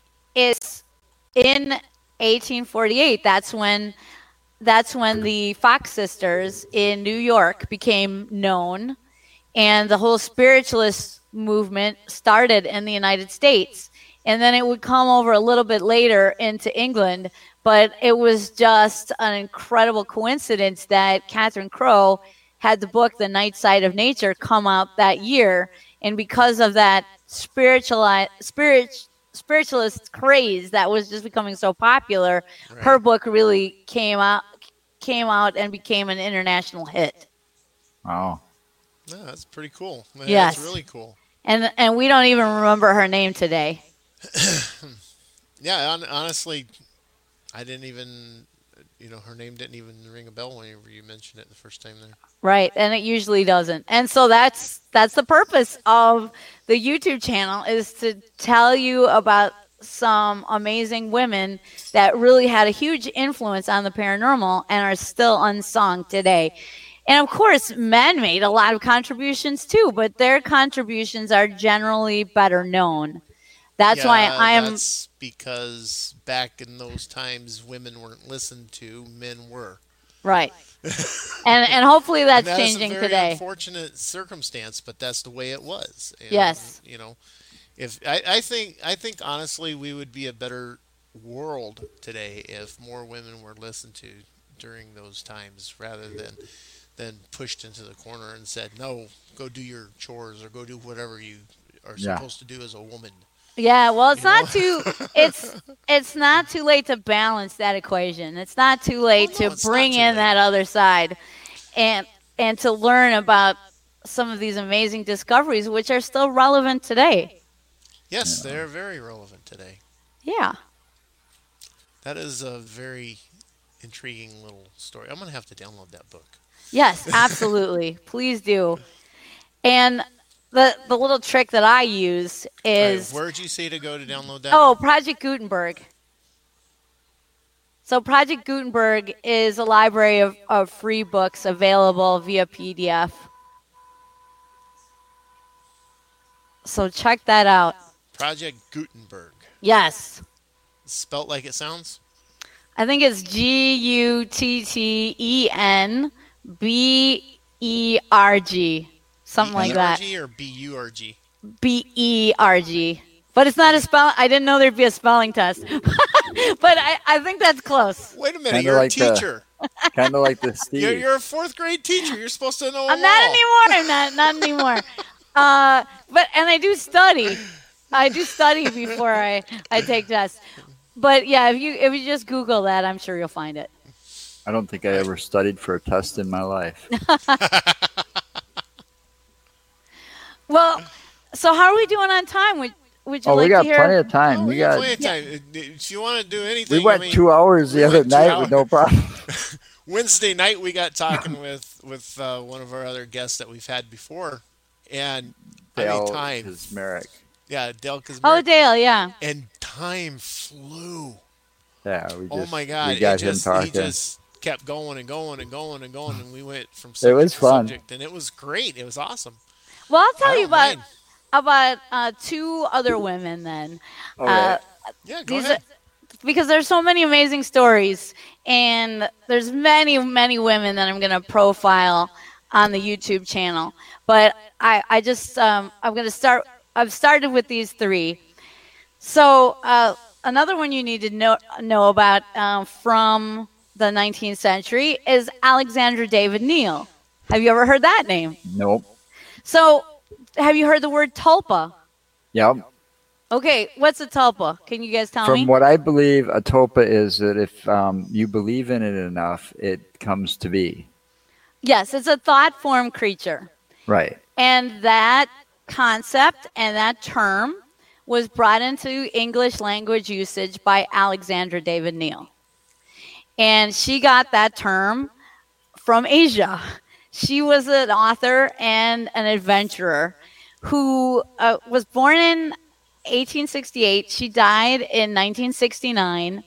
is in eighteen forty-eight, that's when that's when the Fox sisters in New York became known, and the whole spiritualist movement started in the United States. And then it would come over a little bit later into England, but it was just an incredible coincidence that Catherine Crowe had the book The Night Side of Nature come out that year, and because of that spirituali- spirit spiritualist craze that was just becoming so popular, Right. her book really came out came out and became an international hit. Wow. Yeah, that's pretty cool. Yeah, Yes. That's really cool. And and we don't even remember her name today. Yeah, hon- honestly, I didn't even, you know, her name didn't even ring a bell whenever you mentioned it the first time there. Right, and it usually doesn't. And so that's that's the purpose of the YouTube channel, is to tell you about some amazing women that really had a huge influence on the paranormal and are still unsung today. And of course, men made a lot of contributions too, but their contributions are generally better known. That's why Yeah, I am That's because back in those times, women weren't listened to, men were. right. And and hopefully that's And that is changing a very today. unfortunate circumstance, but that's the way it was. And, Yes. You know, if I, I think I think honestly we would be a better world today if more women were listened to during those times rather than than pushed into the corner and said, no, go do your chores or go do whatever you are Yeah. supposed to do as a woman. Yeah, well, it's You not know? too it's it's not too late to balance that equation. It's not too late Oh, no, to it's not bring too in late. that other side, and and to learn about some of these amazing discoveries, which are still relevant today. Yes, they're very relevant today. Yeah. That is a very intriguing little story. I'm going to have to download that book. Yes, absolutely. Please do. And the the little trick that I use All right, is where'd you say to go to download that? oh, Project Gutenberg. So Project Gutenberg is a library of, of free books available via P D F. So check that out. Project Gutenberg. Yes. Spelt like it sounds? I think it's G U T T E N B E R G. Something like that. B E R G or B U R G? B E R G. But it's not a spell. I didn't know there'd be a spelling test. But I, I think that's close. Wait a minute, Kinda you're like a the- teacher. Kind of like the Steve. You're, you're a fourth grade teacher. You're supposed to know I'm them not all. anymore. I'm not not anymore. Uh, but and I do study. I do study before I, I take tests. But yeah, if you if you just Google that, I'm sure you'll find it. I don't think I ever studied for a test in my life. Well, so how are we doing on time? Would Would you Oh, like we got to hear? plenty of time. Oh, we we got got. plenty of time. If you want to do anything, We went I mean, two hours the we other went two night with no problem. Wednesday night we got talking with with uh, one of our other guests that we've had before, and I mean Dale time. Kazmarek. Yeah, Del Kazmarek. Oh, Dale, yeah. And time flew. Yeah, we just. Oh my God! We got it him just, talking. He just kept going and going and going and going, and we went from It subject was to fun. subject, and it was great. It was awesome. Well, I'll I tell you don't about mind. about uh, two other women then. Okay. Uh, Yeah, go these ahead. are- because there's so many amazing stories, and there's many many women that I'm going to profile on the YouTube channel. But I I just um, I'm going to start. I've started with these three. So uh, another one you need to know know about um, from the nineteenth century is Alexander David Neal. Have you ever heard that name? Nope. So, have you heard the word tulpa? Yep. Okay, what's a tulpa? Can you guys tell From me? what I believe, a tulpa is that if um, you believe in it enough, it comes to be. Yes, it's a thought form creature. Right. And that concept and that term was brought into English language usage by Alexander David Neal. And she got that term from Asia. She was an author and an adventurer who uh, was born in eighteen sixty-eight. She died in nineteen sixty-nine.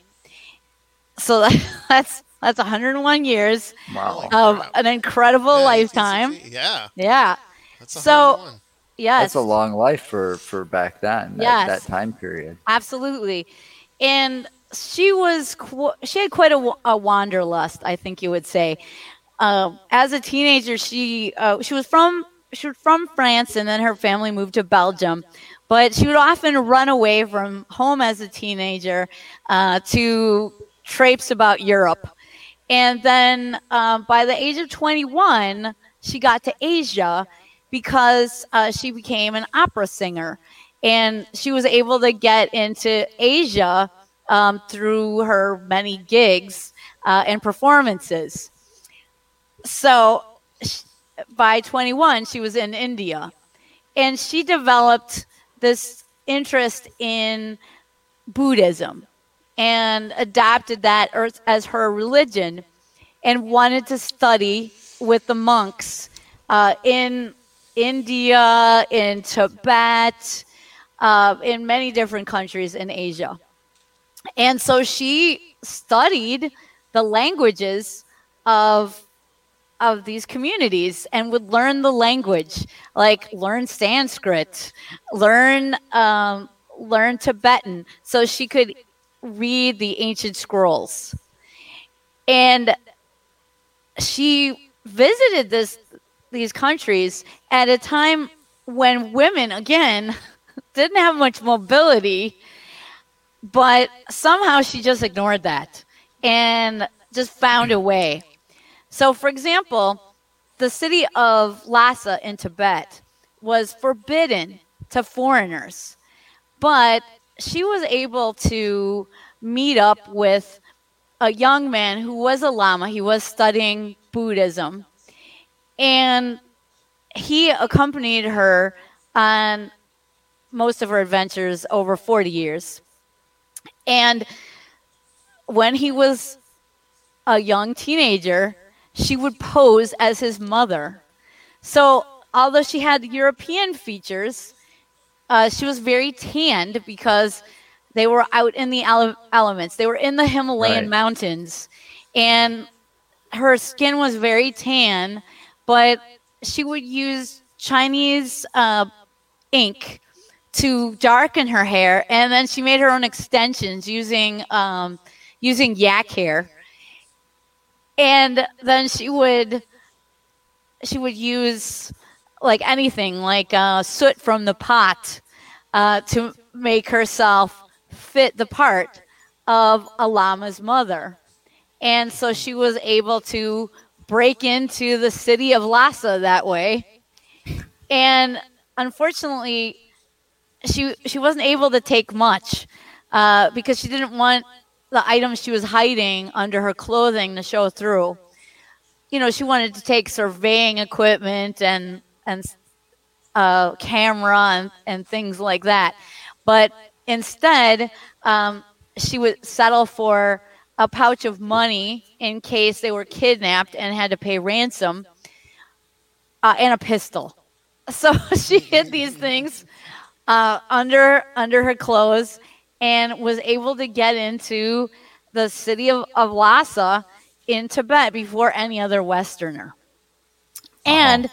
So that, that's that's one hundred one years Wow. of Crap. an incredible Yeah, lifetime. eighteen sixty Yeah, Yeah. that's a So- hard one. Yes. That's a long life for, for back then, that, Yes. that time period. Absolutely. And she was qu- she had quite a, wa- a wanderlust, I think you would say. Um, as a teenager, she uh, she was from she was from France, and then her family moved to Belgium. But she would often run away from home as a teenager uh, to traipse about Europe. And then um, by the age of twenty-one, she got to Asia because uh, she became an opera singer. And she was able to get into Asia um, through her many gigs uh, and performances. So sh- by twenty-one, she was in India. And she developed this interest in Buddhism and adopted that as, as her religion and wanted to study with the monks uh, in India, in Tibet, uh, in many different countries in Asia. And so she studied the languages of of these communities and would learn the language, like learn Sanskrit, learn um, learn Tibetan, so she could read the ancient scrolls. And she visited this these countries at a time when women, again, didn't have much mobility, but somehow she just ignored that and just found a way. So, for example, the city of Lhasa in Tibet was forbidden to foreigners, but she was able to meet up with a young man who was a Lama. He was studying Buddhism, and he accompanied her on most of her adventures over forty years. And when he was a young teenager, she would pose as his mother. So although she had European features, uh, she was very tanned because they were out in the ele- elements. They were in the Himalayan Right. mountains, and her skin was very tan, but she would use Chinese uh, ink to darken her hair, and then she made her own extensions using um, using yak hair. And then she would she would use like anything, like uh, soot from the pot, uh, to make herself fit the part of a llama's mother. And so she was able to break into the city of Lhasa that way. And unfortunately, she she wasn't able to take much uh, because she didn't want the items she was hiding under her clothing to show through. You know, she wanted to take surveying equipment and and uh, camera and, and things like that. But instead, um, she would settle for a pouch of money in case they were kidnapped and had to pay ransom, uh, and a pistol. So she hid these things uh, under under her clothes and was able to get into the city of, of Lhasa in Tibet before any other Westerner. And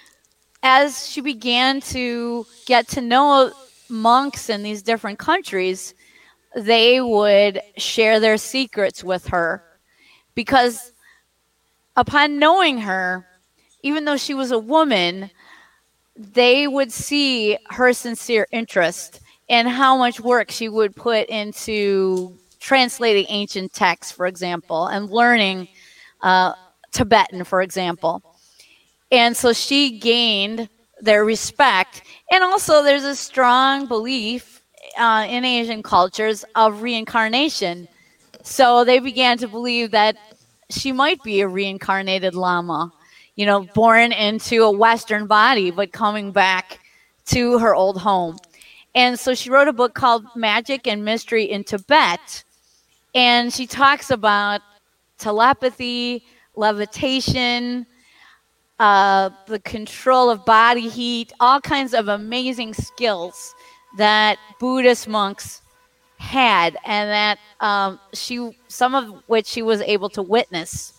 as she began to get to know monks in these different countries, they would share their secrets with her because upon knowing her, even though she was a woman, they would see her sincere interest and how much work she would put into translating ancient texts, for example, and learning uh, Tibetan, for example. And so she gained their respect. And also, there's a strong belief uh, in Asian cultures of reincarnation. So they began to believe that she might be a reincarnated Lama, you know, born into a Western body, but coming back to her old home. And so she wrote a book called Magic and Mystery in Tibet. And she talks about telepathy, levitation, uh, the control of body heat, all kinds of amazing skills that Buddhist monks had, and that um, she, some of which she was able to witness.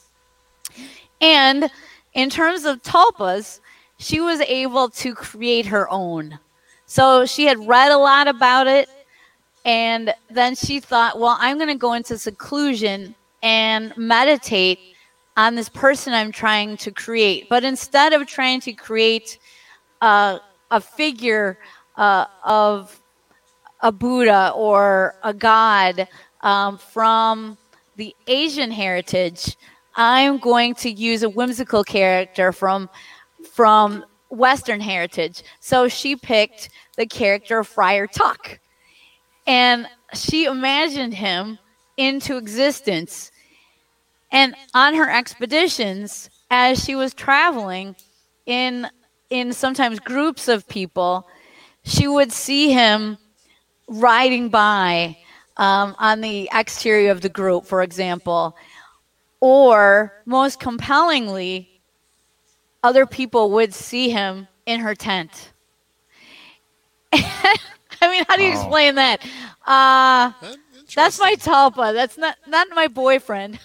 And in terms of tulpas, she was able to create her own. So she had read a lot about it, and then she thought, well, I'm going to go into seclusion and meditate on this person I'm trying to create. But instead of trying to create uh, a figure uh, of a Buddha or a god um, from the Asian heritage, I'm going to use a whimsical character from from Western heritage. So she picked the character of Friar Tuck, and she imagined him into existence. And on her expeditions, as she was traveling in in sometimes groups of people, she would see him riding by um, on the exterior of the group, for example. Or, most compellingly, other people would see him in her tent. I mean, how do you Wow. explain that? Uh, Huh? that's my tulpa. That's not, not my boyfriend.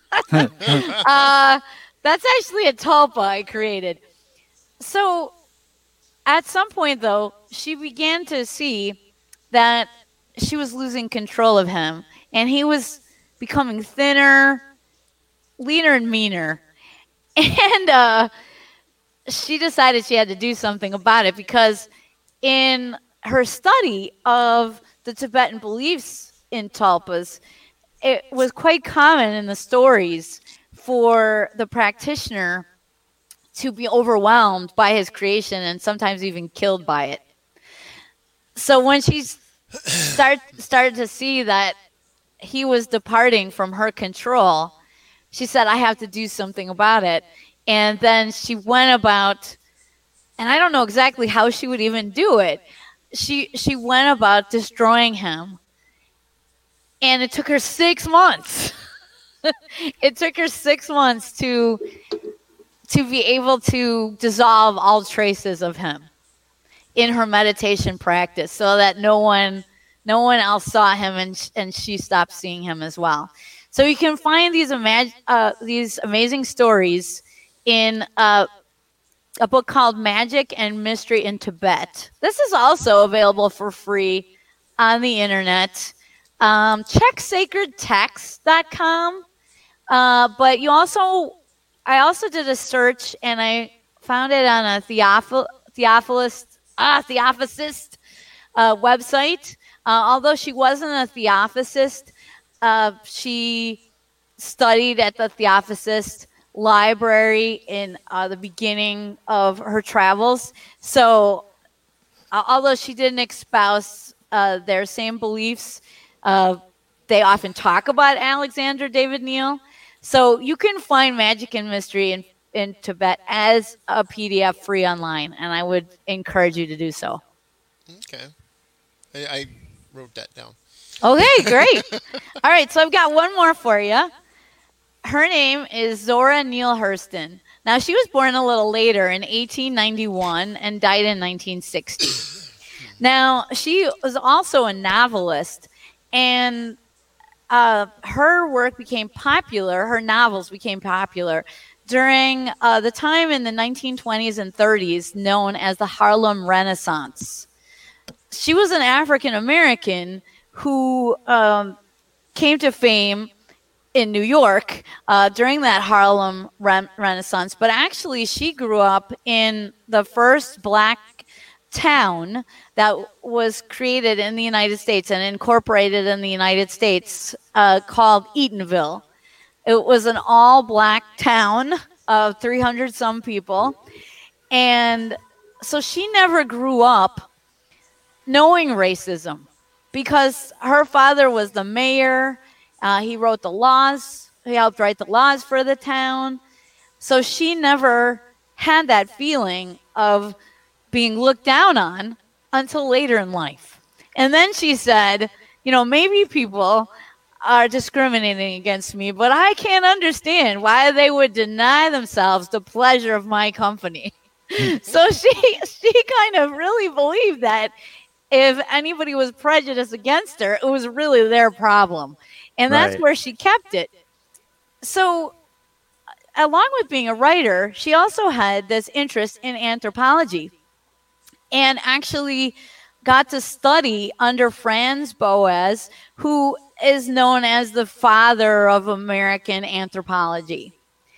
uh, that's actually a tulpa I created. So, at some point, though, she began to see that she was losing control of him, and he was becoming thinner, leaner, and meaner. And uh, she decided she had to do something about it because in her study of the Tibetan beliefs in tulpas, it was quite common in the stories for the practitioner to be overwhelmed by his creation and sometimes even killed by it. So when she start, started to see that he was departing from her control, she said, I have to do something about it. And then she went about, and I don't know exactly how she would even do it. She she went about destroying him. and it took her six months. It took her six months to to be able to dissolve all traces of him in her meditation practice, so that no one no one else saw him, and and she stopped seeing him as well. So you can find these imag- uh, these amazing stories in uh, a book called Magic and Mystery in Tibet. This is also available for free on the internet. Um, check sacred texts dot com. Uh, but you also, I also did a search, and I found it on a Theophil, Theophilus, ah, Theophysist uh, website. Uh, although she wasn't a Theophysist, uh, she studied at the Theophysist library in uh, the beginning of her travels. So, uh, although she didn't espouse uh, their same beliefs, uh, they often talk about Alexander David Neal. So you can find Magic and Mystery in, in Tibet as a P D F free online, and I would encourage you to do so. Okay. I, I wrote that down. Okay, great. All right, so I've got one more for you. Her name is Zora Neale Hurston. Now, she was born a little later in eighteen ninety-one and died in nineteen sixty. Now, she was also a novelist, and uh, her work became popular, her novels became popular during uh, the time in the nineteen twenties and thirties known as the Harlem Renaissance. She was an African American who um, came to fame in New York uh, during that Harlem Re- Renaissance, but actually she grew up in the first black town that was created in the United States and incorporated in the United States uh, called Eatonville. It was an all-black town of three hundred some people, and so she never grew up knowing racism because her father was the mayor. Uh, he wrote the laws. He helped write the laws for the town. So she never had that feeling of being looked down on until later in life. And then she said, you know, maybe people are discriminating against me, but I can't understand why they would deny themselves the pleasure of my company. So she she kind of really believed that if anybody was prejudiced against her, it was really their problem. And that's Right. where she kept it. So along with being a writer, she also had this interest in anthropology and actually got to study under Franz Boas, who is known as the father of American anthropology.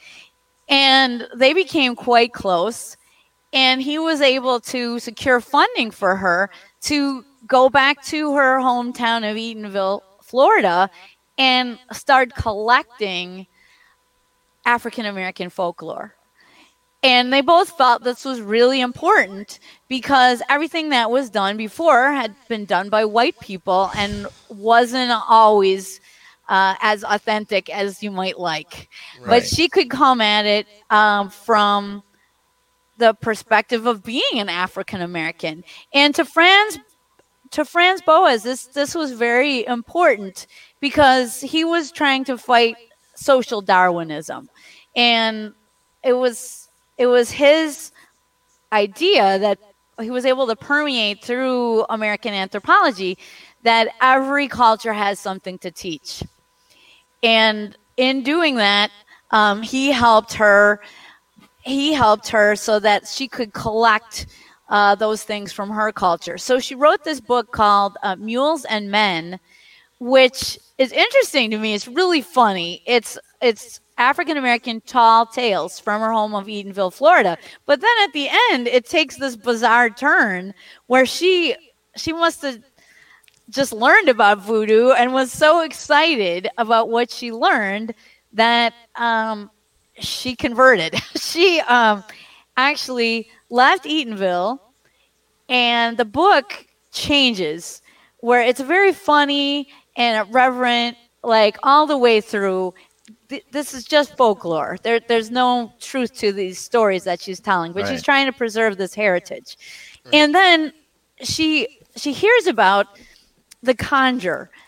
And they became quite close, and he was able to secure funding for her to go back to her hometown of Eatonville, Florida, and start collecting African American folklore. And they both felt this was really important because everything that was done before had been done by white people and wasn't always uh, as authentic as you might like. Right. But she could come at it um, from the perspective of being an African American. And to Franz to Franz Boas, this this was very important because he was trying to fight social Darwinism, and it was it was his idea that he was able to permeate through American anthropology that every culture has something to teach, and in doing that, um, he helped her. He helped her so that she could collect uh, those things from her culture. So she wrote this book called uh, Mules and Men, which is interesting to me. It's really funny. It's it's African American tall tales from her home of Eatonville, Florida. But then at the end, it takes this bizarre turn where she she must have just learned about voodoo and was so excited about what she learned that um, she converted. She um, actually left Eatonville, and the book changes where it's very funny and reverent, like all the way through. Th- this is just folklore. There, there's no truth to these stories that she's telling, but she's Right. trying to preserve this heritage. And then she she hears about the conjure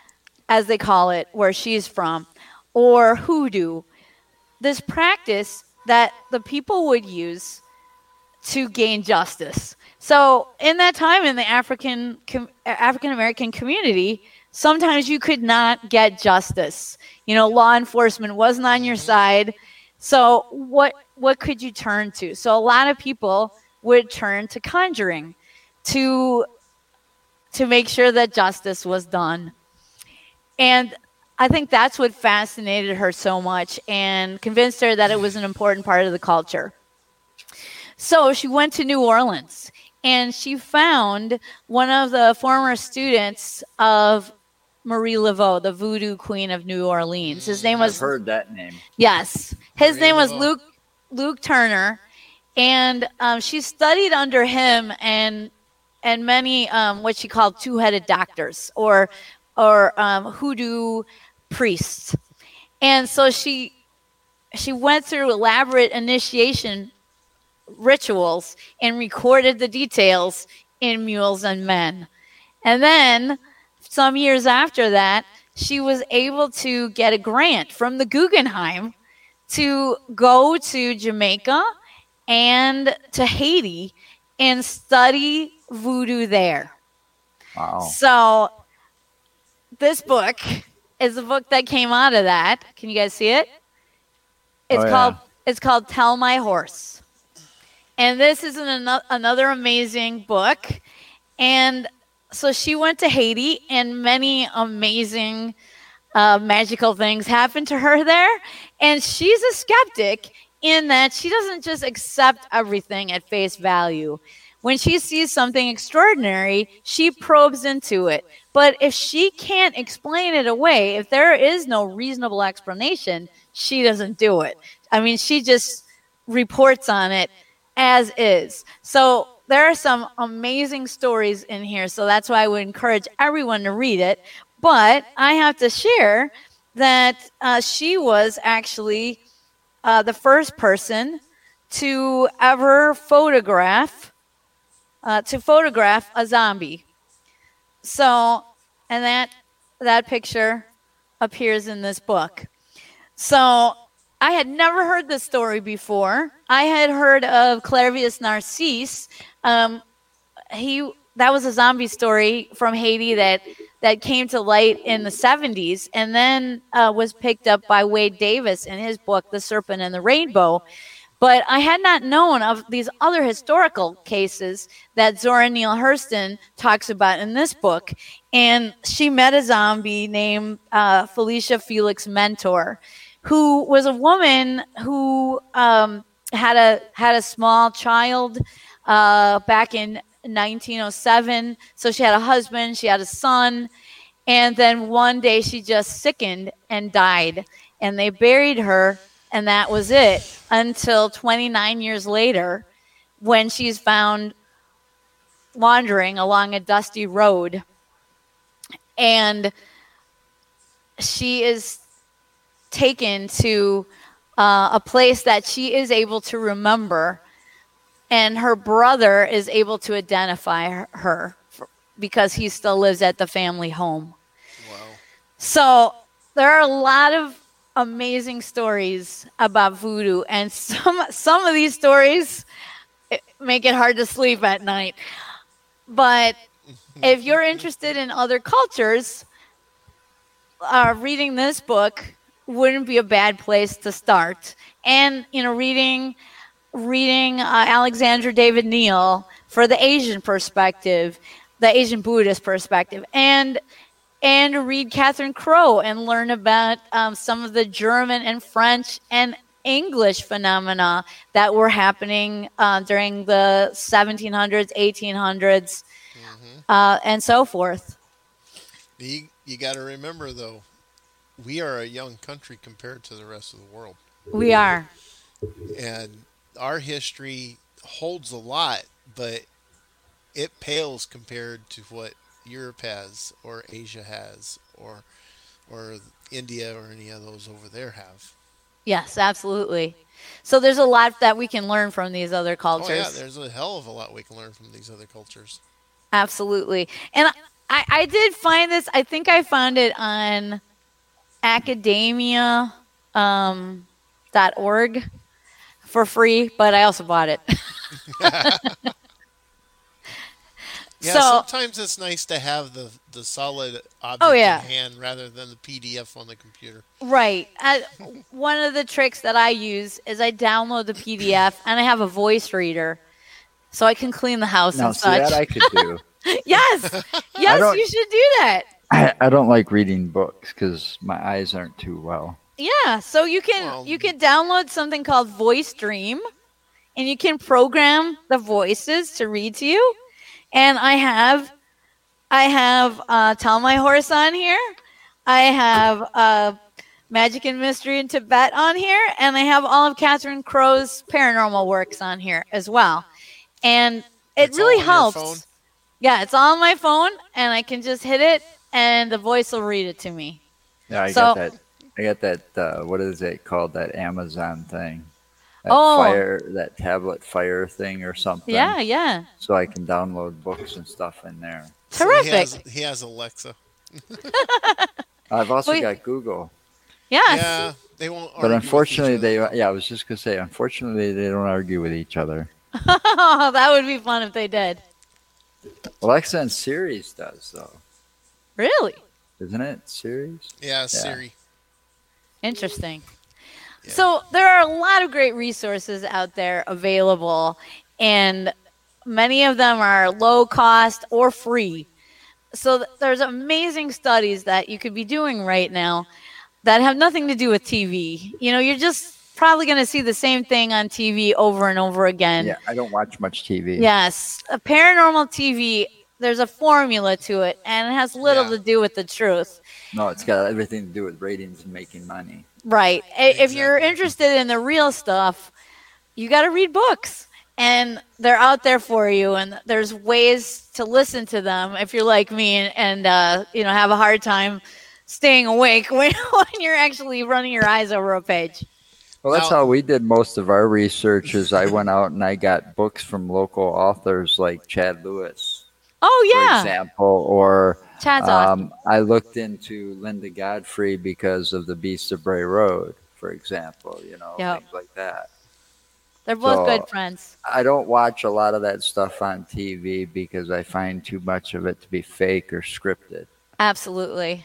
as they call it, where she's from, or hoodoo. This practice that the people would use to gain justice. So in that time in the African com- African American community, sometimes you could not get justice. You know, law enforcement wasn't on your side. So what what could you turn to? So a lot of people would turn to conjuring to to make sure that justice was done. And I think that's what fascinated her so much and convinced her that it was an important part of the culture. So she went to New Orleans and she found one of the former students of Marie Laveau, the voodoo queen of New Orleans. His name was I've heard that name. Yes. His Marie name was Laveau. Luke Luke Turner. And um, she studied under him and and many um, what she called two-headed doctors or or um, hoodoo priests. And so she she went through elaborate initiation rituals and recorded the details in Mules and Men. And then some years after that, she was able to get a grant from the Guggenheim to go to Jamaica and to Haiti and study voodoo there. Wow. So this book is a book that came out of that. Can you guys see it? It's Oh, yeah. called it's called Tell My Horse. And this is an, ano- another amazing book. And so she went to Haiti, and many amazing uh, magical things happened to her there. And she's a skeptic in that she doesn't just accept everything at face value. When she sees something extraordinary, she probes into it. But if she can't explain it away, if there is no reasonable explanation, she doesn't do it. I mean, she just reports on it as is. So there are some amazing stories in here. So that's why I would encourage everyone to read it. But I have to share that uh, she was actually uh, the first person to ever photograph uh, to photograph a zombie. So, and that that picture appears in this book. So I had never heard this story before. I had heard of Clairvius Narcisse. Um, he that was a zombie story from Haiti that that came to light in the seventies, and then uh, was picked up by Wade Davis in his book, The Serpent and the Rainbow. But I had not known of these other historical cases that Zora Neale Hurston talks about in this book. And she met a zombie named uh, Felicia Felix Mentor, who was a woman who um, had a had a small child uh, back in nineteen oh seven. So she had a husband, she had a son, and then one day she just sickened and died. And they buried her, and that was it until twenty-nine years later when she's found wandering along a dusty road. And she is taken to uh, a place that she is able to remember, and her brother is able to identify her, her for, because he still lives at the family home. Wow. So there are a lot of amazing stories about voodoo, and some some of these stories make it hard to sleep at night. But if you're interested in other cultures, uh, reading this book wouldn't be a bad place to start. And you know, reading reading uh, Alexander David Neal for the Asian perspective, the Asian Buddhist perspective, and and read Catherine Crowe and learn about um, some of the German and French and English phenomena that were happening uh, during the seventeen hundreds, eighteen hundreds, Mm-hmm. uh, and so forth. You, you got to remember, though, we are a young country compared to the rest of the world. We are. And our history holds a lot, but it pales compared to what Europe has or Asia has or or India or any of those over there have. Yes, absolutely. So there's a lot that we can learn from these other cultures. Oh yeah, there's a hell of a lot we can learn from these other cultures. Absolutely. And I, I, I did find this. I think I found it on academia um, dot org for free, but I also bought it. Yeah, So, sometimes it's nice to have the, the solid object oh yeah, in hand rather than the P D F on the computer. right. Uh, one of the tricks that I use is I download the P D F and I have a voice reader, so I can clean the house Now, and see that such. I could do. Yes, yes, don't- you should do that. I, I don't like reading books because my eyes aren't too well. Yeah, so you can Well- you can download something called Voice Dream, and you can program the voices to read to you. And I have I have uh, Tell My Horse on here. I have uh, Magic and Mystery in Tibet on here, and I have all of Catherine Crow's paranormal works on here as well. And it It's really all on your helps. phone? Yeah, it's all on my phone, and I can just hit it, and the voice will read it to me. Yeah, I So- got that. I got that. Uh, what is it called? That Amazon thing. That Oh. fire, that tablet fire thing or something. Yeah, yeah. So I can download books and stuff in there. So Terrific. he has, he has Alexa. I've also Well, got Google, Yes. Yeah, they won't. but argue with unfortunately, each they. other. Yeah, I was just gonna say, unfortunately, they don't argue with each other. Oh, that would be fun if they did. Alexa and Siri's does though, Really? isn't it? Siri's. Yeah, Siri. Interesting. Yeah. So there are a lot of great resources out there available, and many of them are low cost or free. So th- there's amazing studies that you could be doing right now that have nothing to do with T V. You know, you're just probably going to see the same thing on T V over and over again. Yeah, I don't watch much T V. Yes, a paranormal T V, there's a formula to it, and it has little Yeah. to do with the truth. No, it's got everything to do with ratings and making money. Right. I- If you're Exactly. interested in the real stuff, you got to read books, and they're out there for you. And there's ways to listen to them if you're like me and, and uh, you know, have a hard time staying awake when, when you're actually running your eyes over a page. Well, that's Now- how we did most of our research. Is I went out and I got books from local authors like Chad Lewis, Oh for yeah, example, or Chad's awesome. um, I looked into Linda Godfrey because of the Beasts of Bray Road, for example. You know, Yep. things like that. They're both so- good friends. I don't watch a lot of that stuff on T V because I find too much of it to be fake or scripted. Absolutely.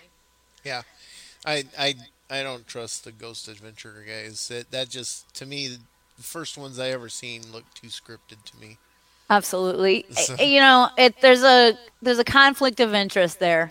I, I, I don't trust the Ghost Adventure guys. That, that just, to me, the first ones I ever seen looked too scripted to me. Absolutely. So- I- You know, it there's a there's a conflict of interest there.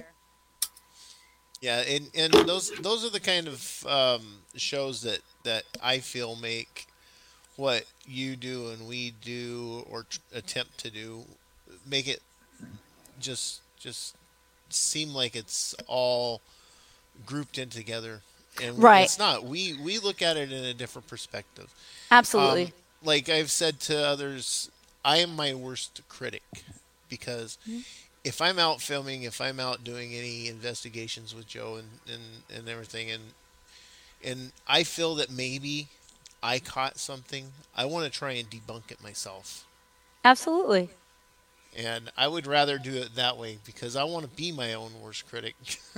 Yeah, and, and those those are the kind of um, shows that, that I feel make what you do and we do or tr- attempt to do make it just just seem like it's all grouped in together, and Right. it's not. We we look at it in a different perspective. Absolutely. Um, like I've said to others, I am my worst critic because if I'm out filming, if I'm out doing any investigations with Joe and, and, and everything, and and I feel that maybe I caught something, I want to try and debunk it myself. Absolutely. And I would rather do it that way because I want to be my own worst critic.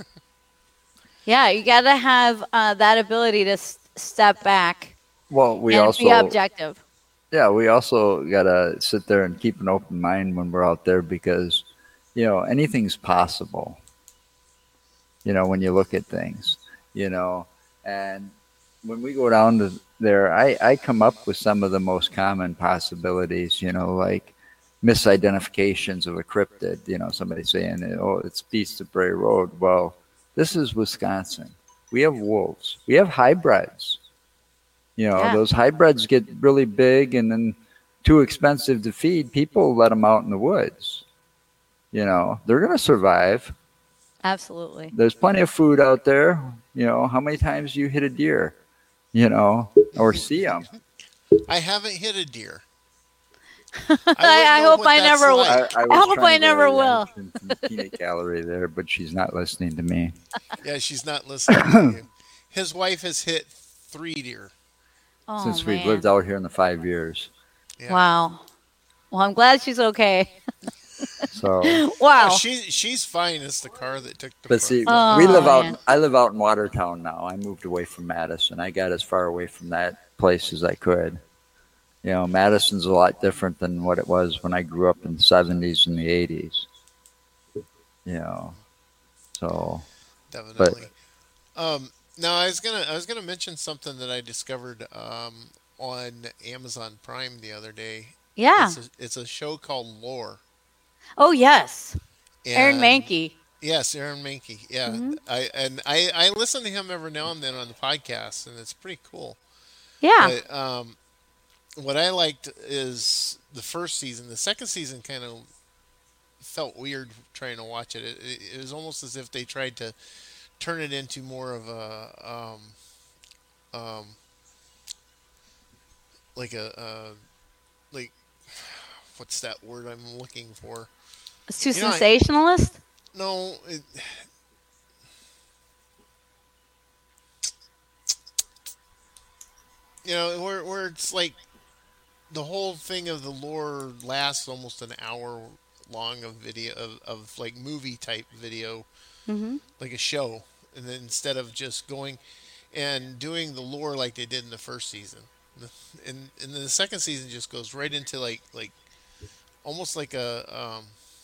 Yeah, you got to have uh, that ability to s- step back Well, we and also be objective. Yeah, we also gotta sit there and keep an open mind when we're out there because, you know, anything's possible. You know, when you look at things, you know, and when we go down to there, I, I come up with some of the most common possibilities, you know, like misidentifications of a cryptid, you know, somebody saying, oh, it's Beast of Bray Road. Well, this is Wisconsin. We have wolves. We have hybrids. You know, Yeah. those hybrids get really big and then too expensive to feed. People let them out in the woods. You know, they're going to survive. Absolutely. There's plenty of food out there. You know, how many times do you hit a deer, you know, or see them? I haven't hit a deer. I, I hope I never will. Like. I hope I never will. Peanut gallery there, but she's not listening to me. Yeah, she's not listening to you. His wife has hit three deer. Oh, Since man. we've lived out here in the five years. Yeah. Wow. Well, I'm glad she's okay. So, Wow. Oh, she's she's fine. It's the car that took the. but see, Oh, we live out. man. I live out in Watertown now. I moved away from Madison. I got as far away from that place as I could. You know, Madison's a lot different than what it was when I grew up in the seventies and the eighties. You know, so Definitely. Um, now I was gonna I was gonna mention something that I discovered um, on Amazon Prime the other day. Yeah. It's a, it's a show called Lore. Oh, yes. Aaron And Mankey. yes, Aaron Mankey. Yeah, Mhm. I and I I listen to him every now and then on the podcast, and it's pretty cool. Yeah. But um, what I liked is the first season. The second season kind of felt weird trying to watch it. It, it. it was almost as if they tried to turn it into more of a um, um, like a uh, like what's that word I'm looking for? It's too You know, I- sensationalist. No, it, you know, where where it's like the whole thing of the lore lasts almost an hour long of video of, of like movie type video, Hmm. like a show, and then instead of just going and doing the lore like they did in the first season, and and then the second season just goes right into like like almost like a um,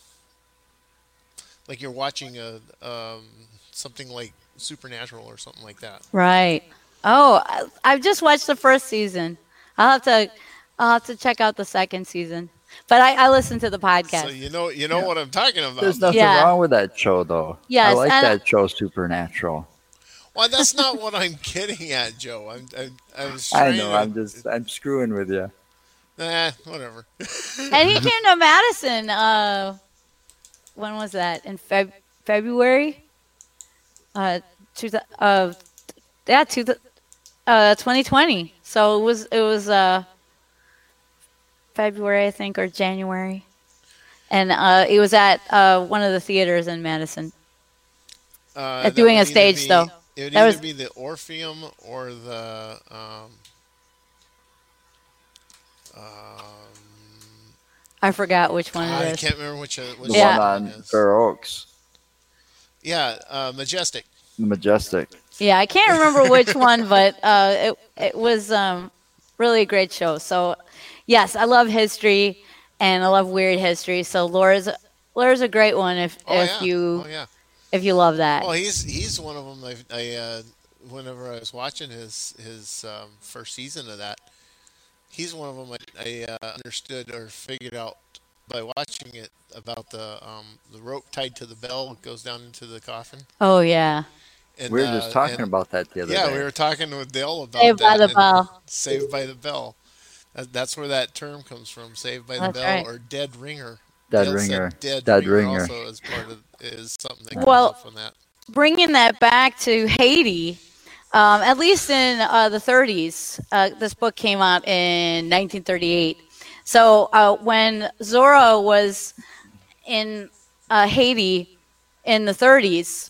like you're watching a um, something like Supernatural or something like that. Right. Oh, I, I've just watched the first season. I'll have to, I'll have to check out the second season. But I, I listen to the So podcast. you know you know what I'm talking about. there's nothing Yeah. wrong with that show, though. I Yes, like and- that show, Supernatural. Well, that's not what I'm getting at, Joe. I'm, I, I was I trying know. to, I'm just. I'm screwing with you. Nah, whatever. And he came to Madison. Uh, when was that? In Feb- February. Uh, two, thou- uh, yeah, two, thou- uh, twenty twenty. So it was, it was uh, February, I think, or January, and uh, it was at uh, one of the theaters in Madison. Uh, At that doing would a stage, either be, though. It would That either was- be the Orpheum or the um, um, I forgot which one I it is. can't remember which uh, which The Yeah. one one on is. Fair Oaks, Yeah, uh, Majestic. the Majestic. Yeah, I can't remember which one, but uh, it it was um, really a great show. So, yes, I love history and I love weird history. So Laura's Laura's a great one if Oh if yeah. you oh yeah. if you love that. Well, he's he's one of them. I, I uh, whenever I was watching his his um, first season of that, he's one of them I, I uh, understood or figured out by watching it about the um, the rope tied to the bell goes down into the coffin. Oh yeah, And, We were uh, just talking and- about that the other Yeah, day. we were talking with Dale about Saved by that. the and Bell. Saved by the Bell. That, that's where that term comes from. Saved by the That's Bell right. or dead ringer. Dead Dale said ringer. Dead, Dead ringer, ringer. also is part of is something that comes Well- up from that. bringing that back to Haiti. Um, at least in uh, the thirties, uh, this book came out in nineteen thirty-eight. So uh, when Zora was in uh, Haiti in the thirties,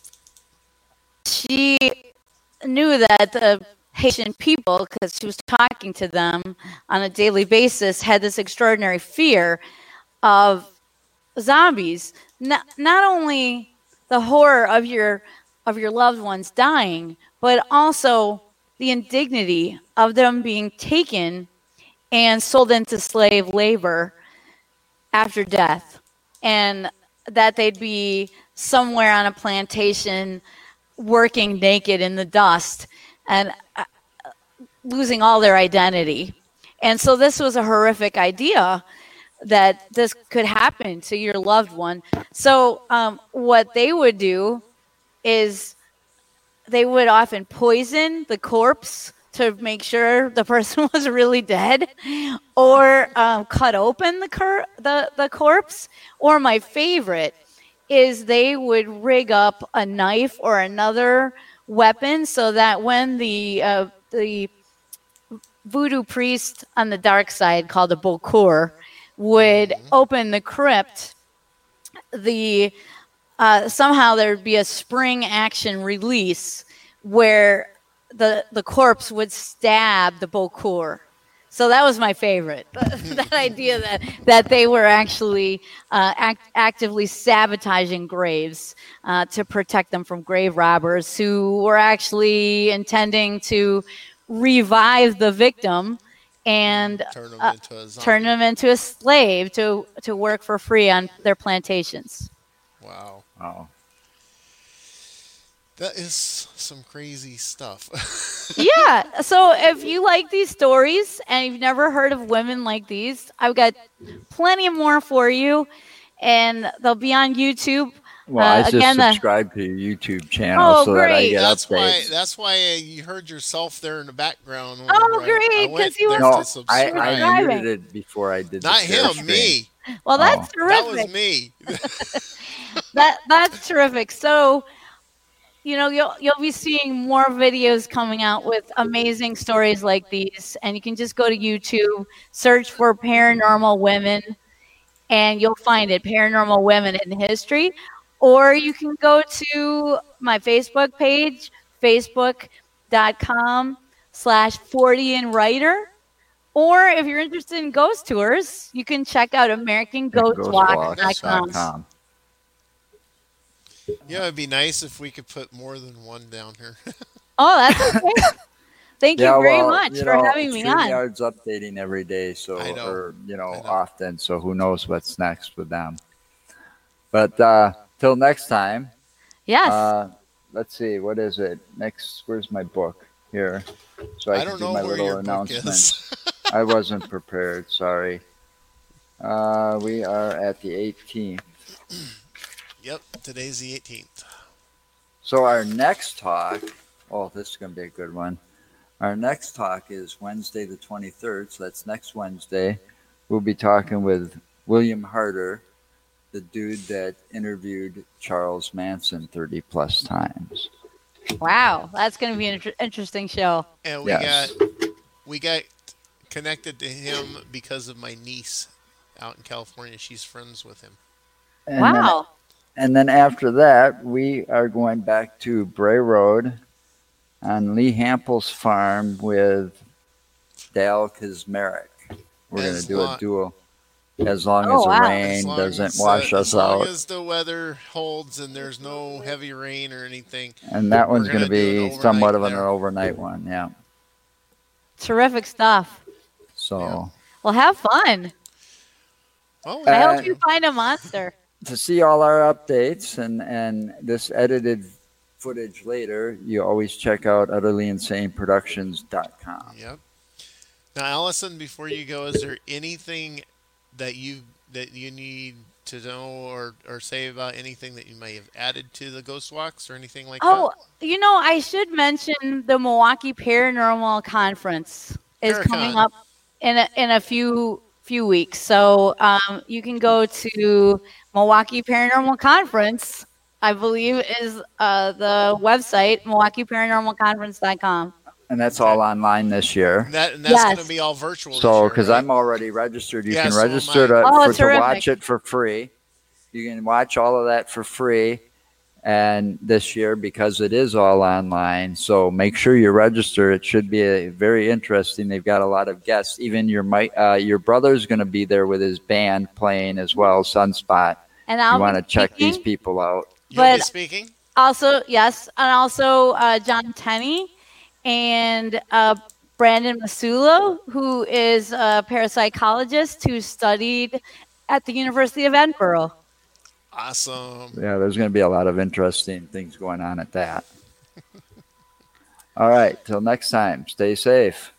she knew that the Haitian people, because she was talking to them on a daily basis, had this extraordinary fear of zombies. Not, not only the horror of your of your loved ones dying, but also the indignity of them being taken and sold into slave labor after death, and that they'd be somewhere on a plantation working naked in the dust and uh, losing all their identity. And so this was a horrific idea that this could happen to your loved one. So um, what they would do is they would often poison the corpse to make sure the person was really dead, or um, cut open the, cor- the the corpse. Or my favorite is they would rig up a knife or another weapon so that when the uh, the voodoo priest on the dark side called a Bokur would open the crypt, the uh, somehow there'd be a spring action release where the the corpse would stab the Bokur. So that was my favorite. That idea that that they were actually uh, act, actively sabotaging graves uh, to protect them from grave robbers who were actually intending to revive the victim and Turn them uh, into a zombie. turn them into a slave to to work for free on their plantations. Wow. Oh, That is some crazy stuff. Yeah. So if you like these stories and you've never heard of women like these, I've got plenty more for you, and they'll be on YouTube. well, Uh, I just again, the- subscribe to your YouTube channel Oh, so that I great. get That's why. updates. That's why you heard yourself there in the background. Oh, whenever I- I great, went 'cause he was there No, to subscribe. I, I subscribing. muted it before I did. Not the share him, screen. me. well, that's Oh. That terrific. was me. That that's terrific. So, you know, you'll you'll be seeing more videos coming out with amazing stories like these, and you can just go to YouTube, search for Paranormal Women, and you'll find it, Paranormal Women in History. Or you can go to my Facebook page, facebook.com slash Fortean Writer. Or if you're interested in ghost tours, you can check out american ghost walk dot com. Ghostwalks.com. Yeah, it'd be nice if we could put more than one down here. Oh, that's okay. Thank you Yeah, very well, much you for know, having me on. StreamYard's updating every day, so I know. or you know, I know. often. So who knows what's next with them? But uh, till next time. Yes. Uh, let's see, what is it? Next, where's my book? Here, so I, I can don't do know my where little your book announcement. is. I wasn't prepared. Sorry. Uh, we are at the eighteenth. Yep, today's the eighteenth. So our next talk. Oh, this is going to be a good one. Our next talk is Wednesday the twenty-third. So that's next Wednesday. We'll be talking with William Harder, the dude that interviewed Charles Manson thirty plus times. Wow. That's going to be an inter- interesting show. And we Yes. got we got connected to him because of my niece out in California. She's friends with him. And Wow. Then, and then after that, we are going back to Bray Road on Lee Hample's farm with Dal Kazmarek. We're going As to do long- a duel. As long Oh, as the wow. rain As long doesn't as, wash uh, us as long out. as the weather holds and there's no heavy rain or anything. And that we're one's going to gonna do an be overnight somewhat of an there. overnight one, yeah. Terrific stuff. So Yeah. Well, have fun. Oh, I Uh, hope you find a monster. to see all our updates and, and this edited footage later, you always check out utterly insane productions dot com. Yep. Now, Allison, before you go, is there anything that you that you need to know or, or say about anything that you may have added to the Ghost Walks or anything like Oh, you know, I should mention the Milwaukee Paranormal Conference is coming Paracon. up in a, in a few few weeks. So um, you can go to Milwaukee Paranormal Conference, I believe is uh, the website, milwaukee paranormal conference dot com. And that's all online this year. that? That and that's Yes. going to be all virtual. So, this year, because right? I'm already registered, you Yeah, can so am register I. to, Oh, for, to terrific. watch it for free. You can watch all of that for free. And this year, because it is all online, so make sure you register. It should be a, very interesting. They've got a lot of guests. Even your mi- uh, your brother's going to be there with his band playing as well, Sunspot. And I'll You want to be check these speaking. people out. You'll be but- speaking. Also, yes, and also uh, John Tenney and uh, Brandon Masulo, who is a parapsychologist who studied at the University of Edinburgh. Awesome. Yeah, there's going to be a lot of interesting things going on at that. All right, till next time, stay safe.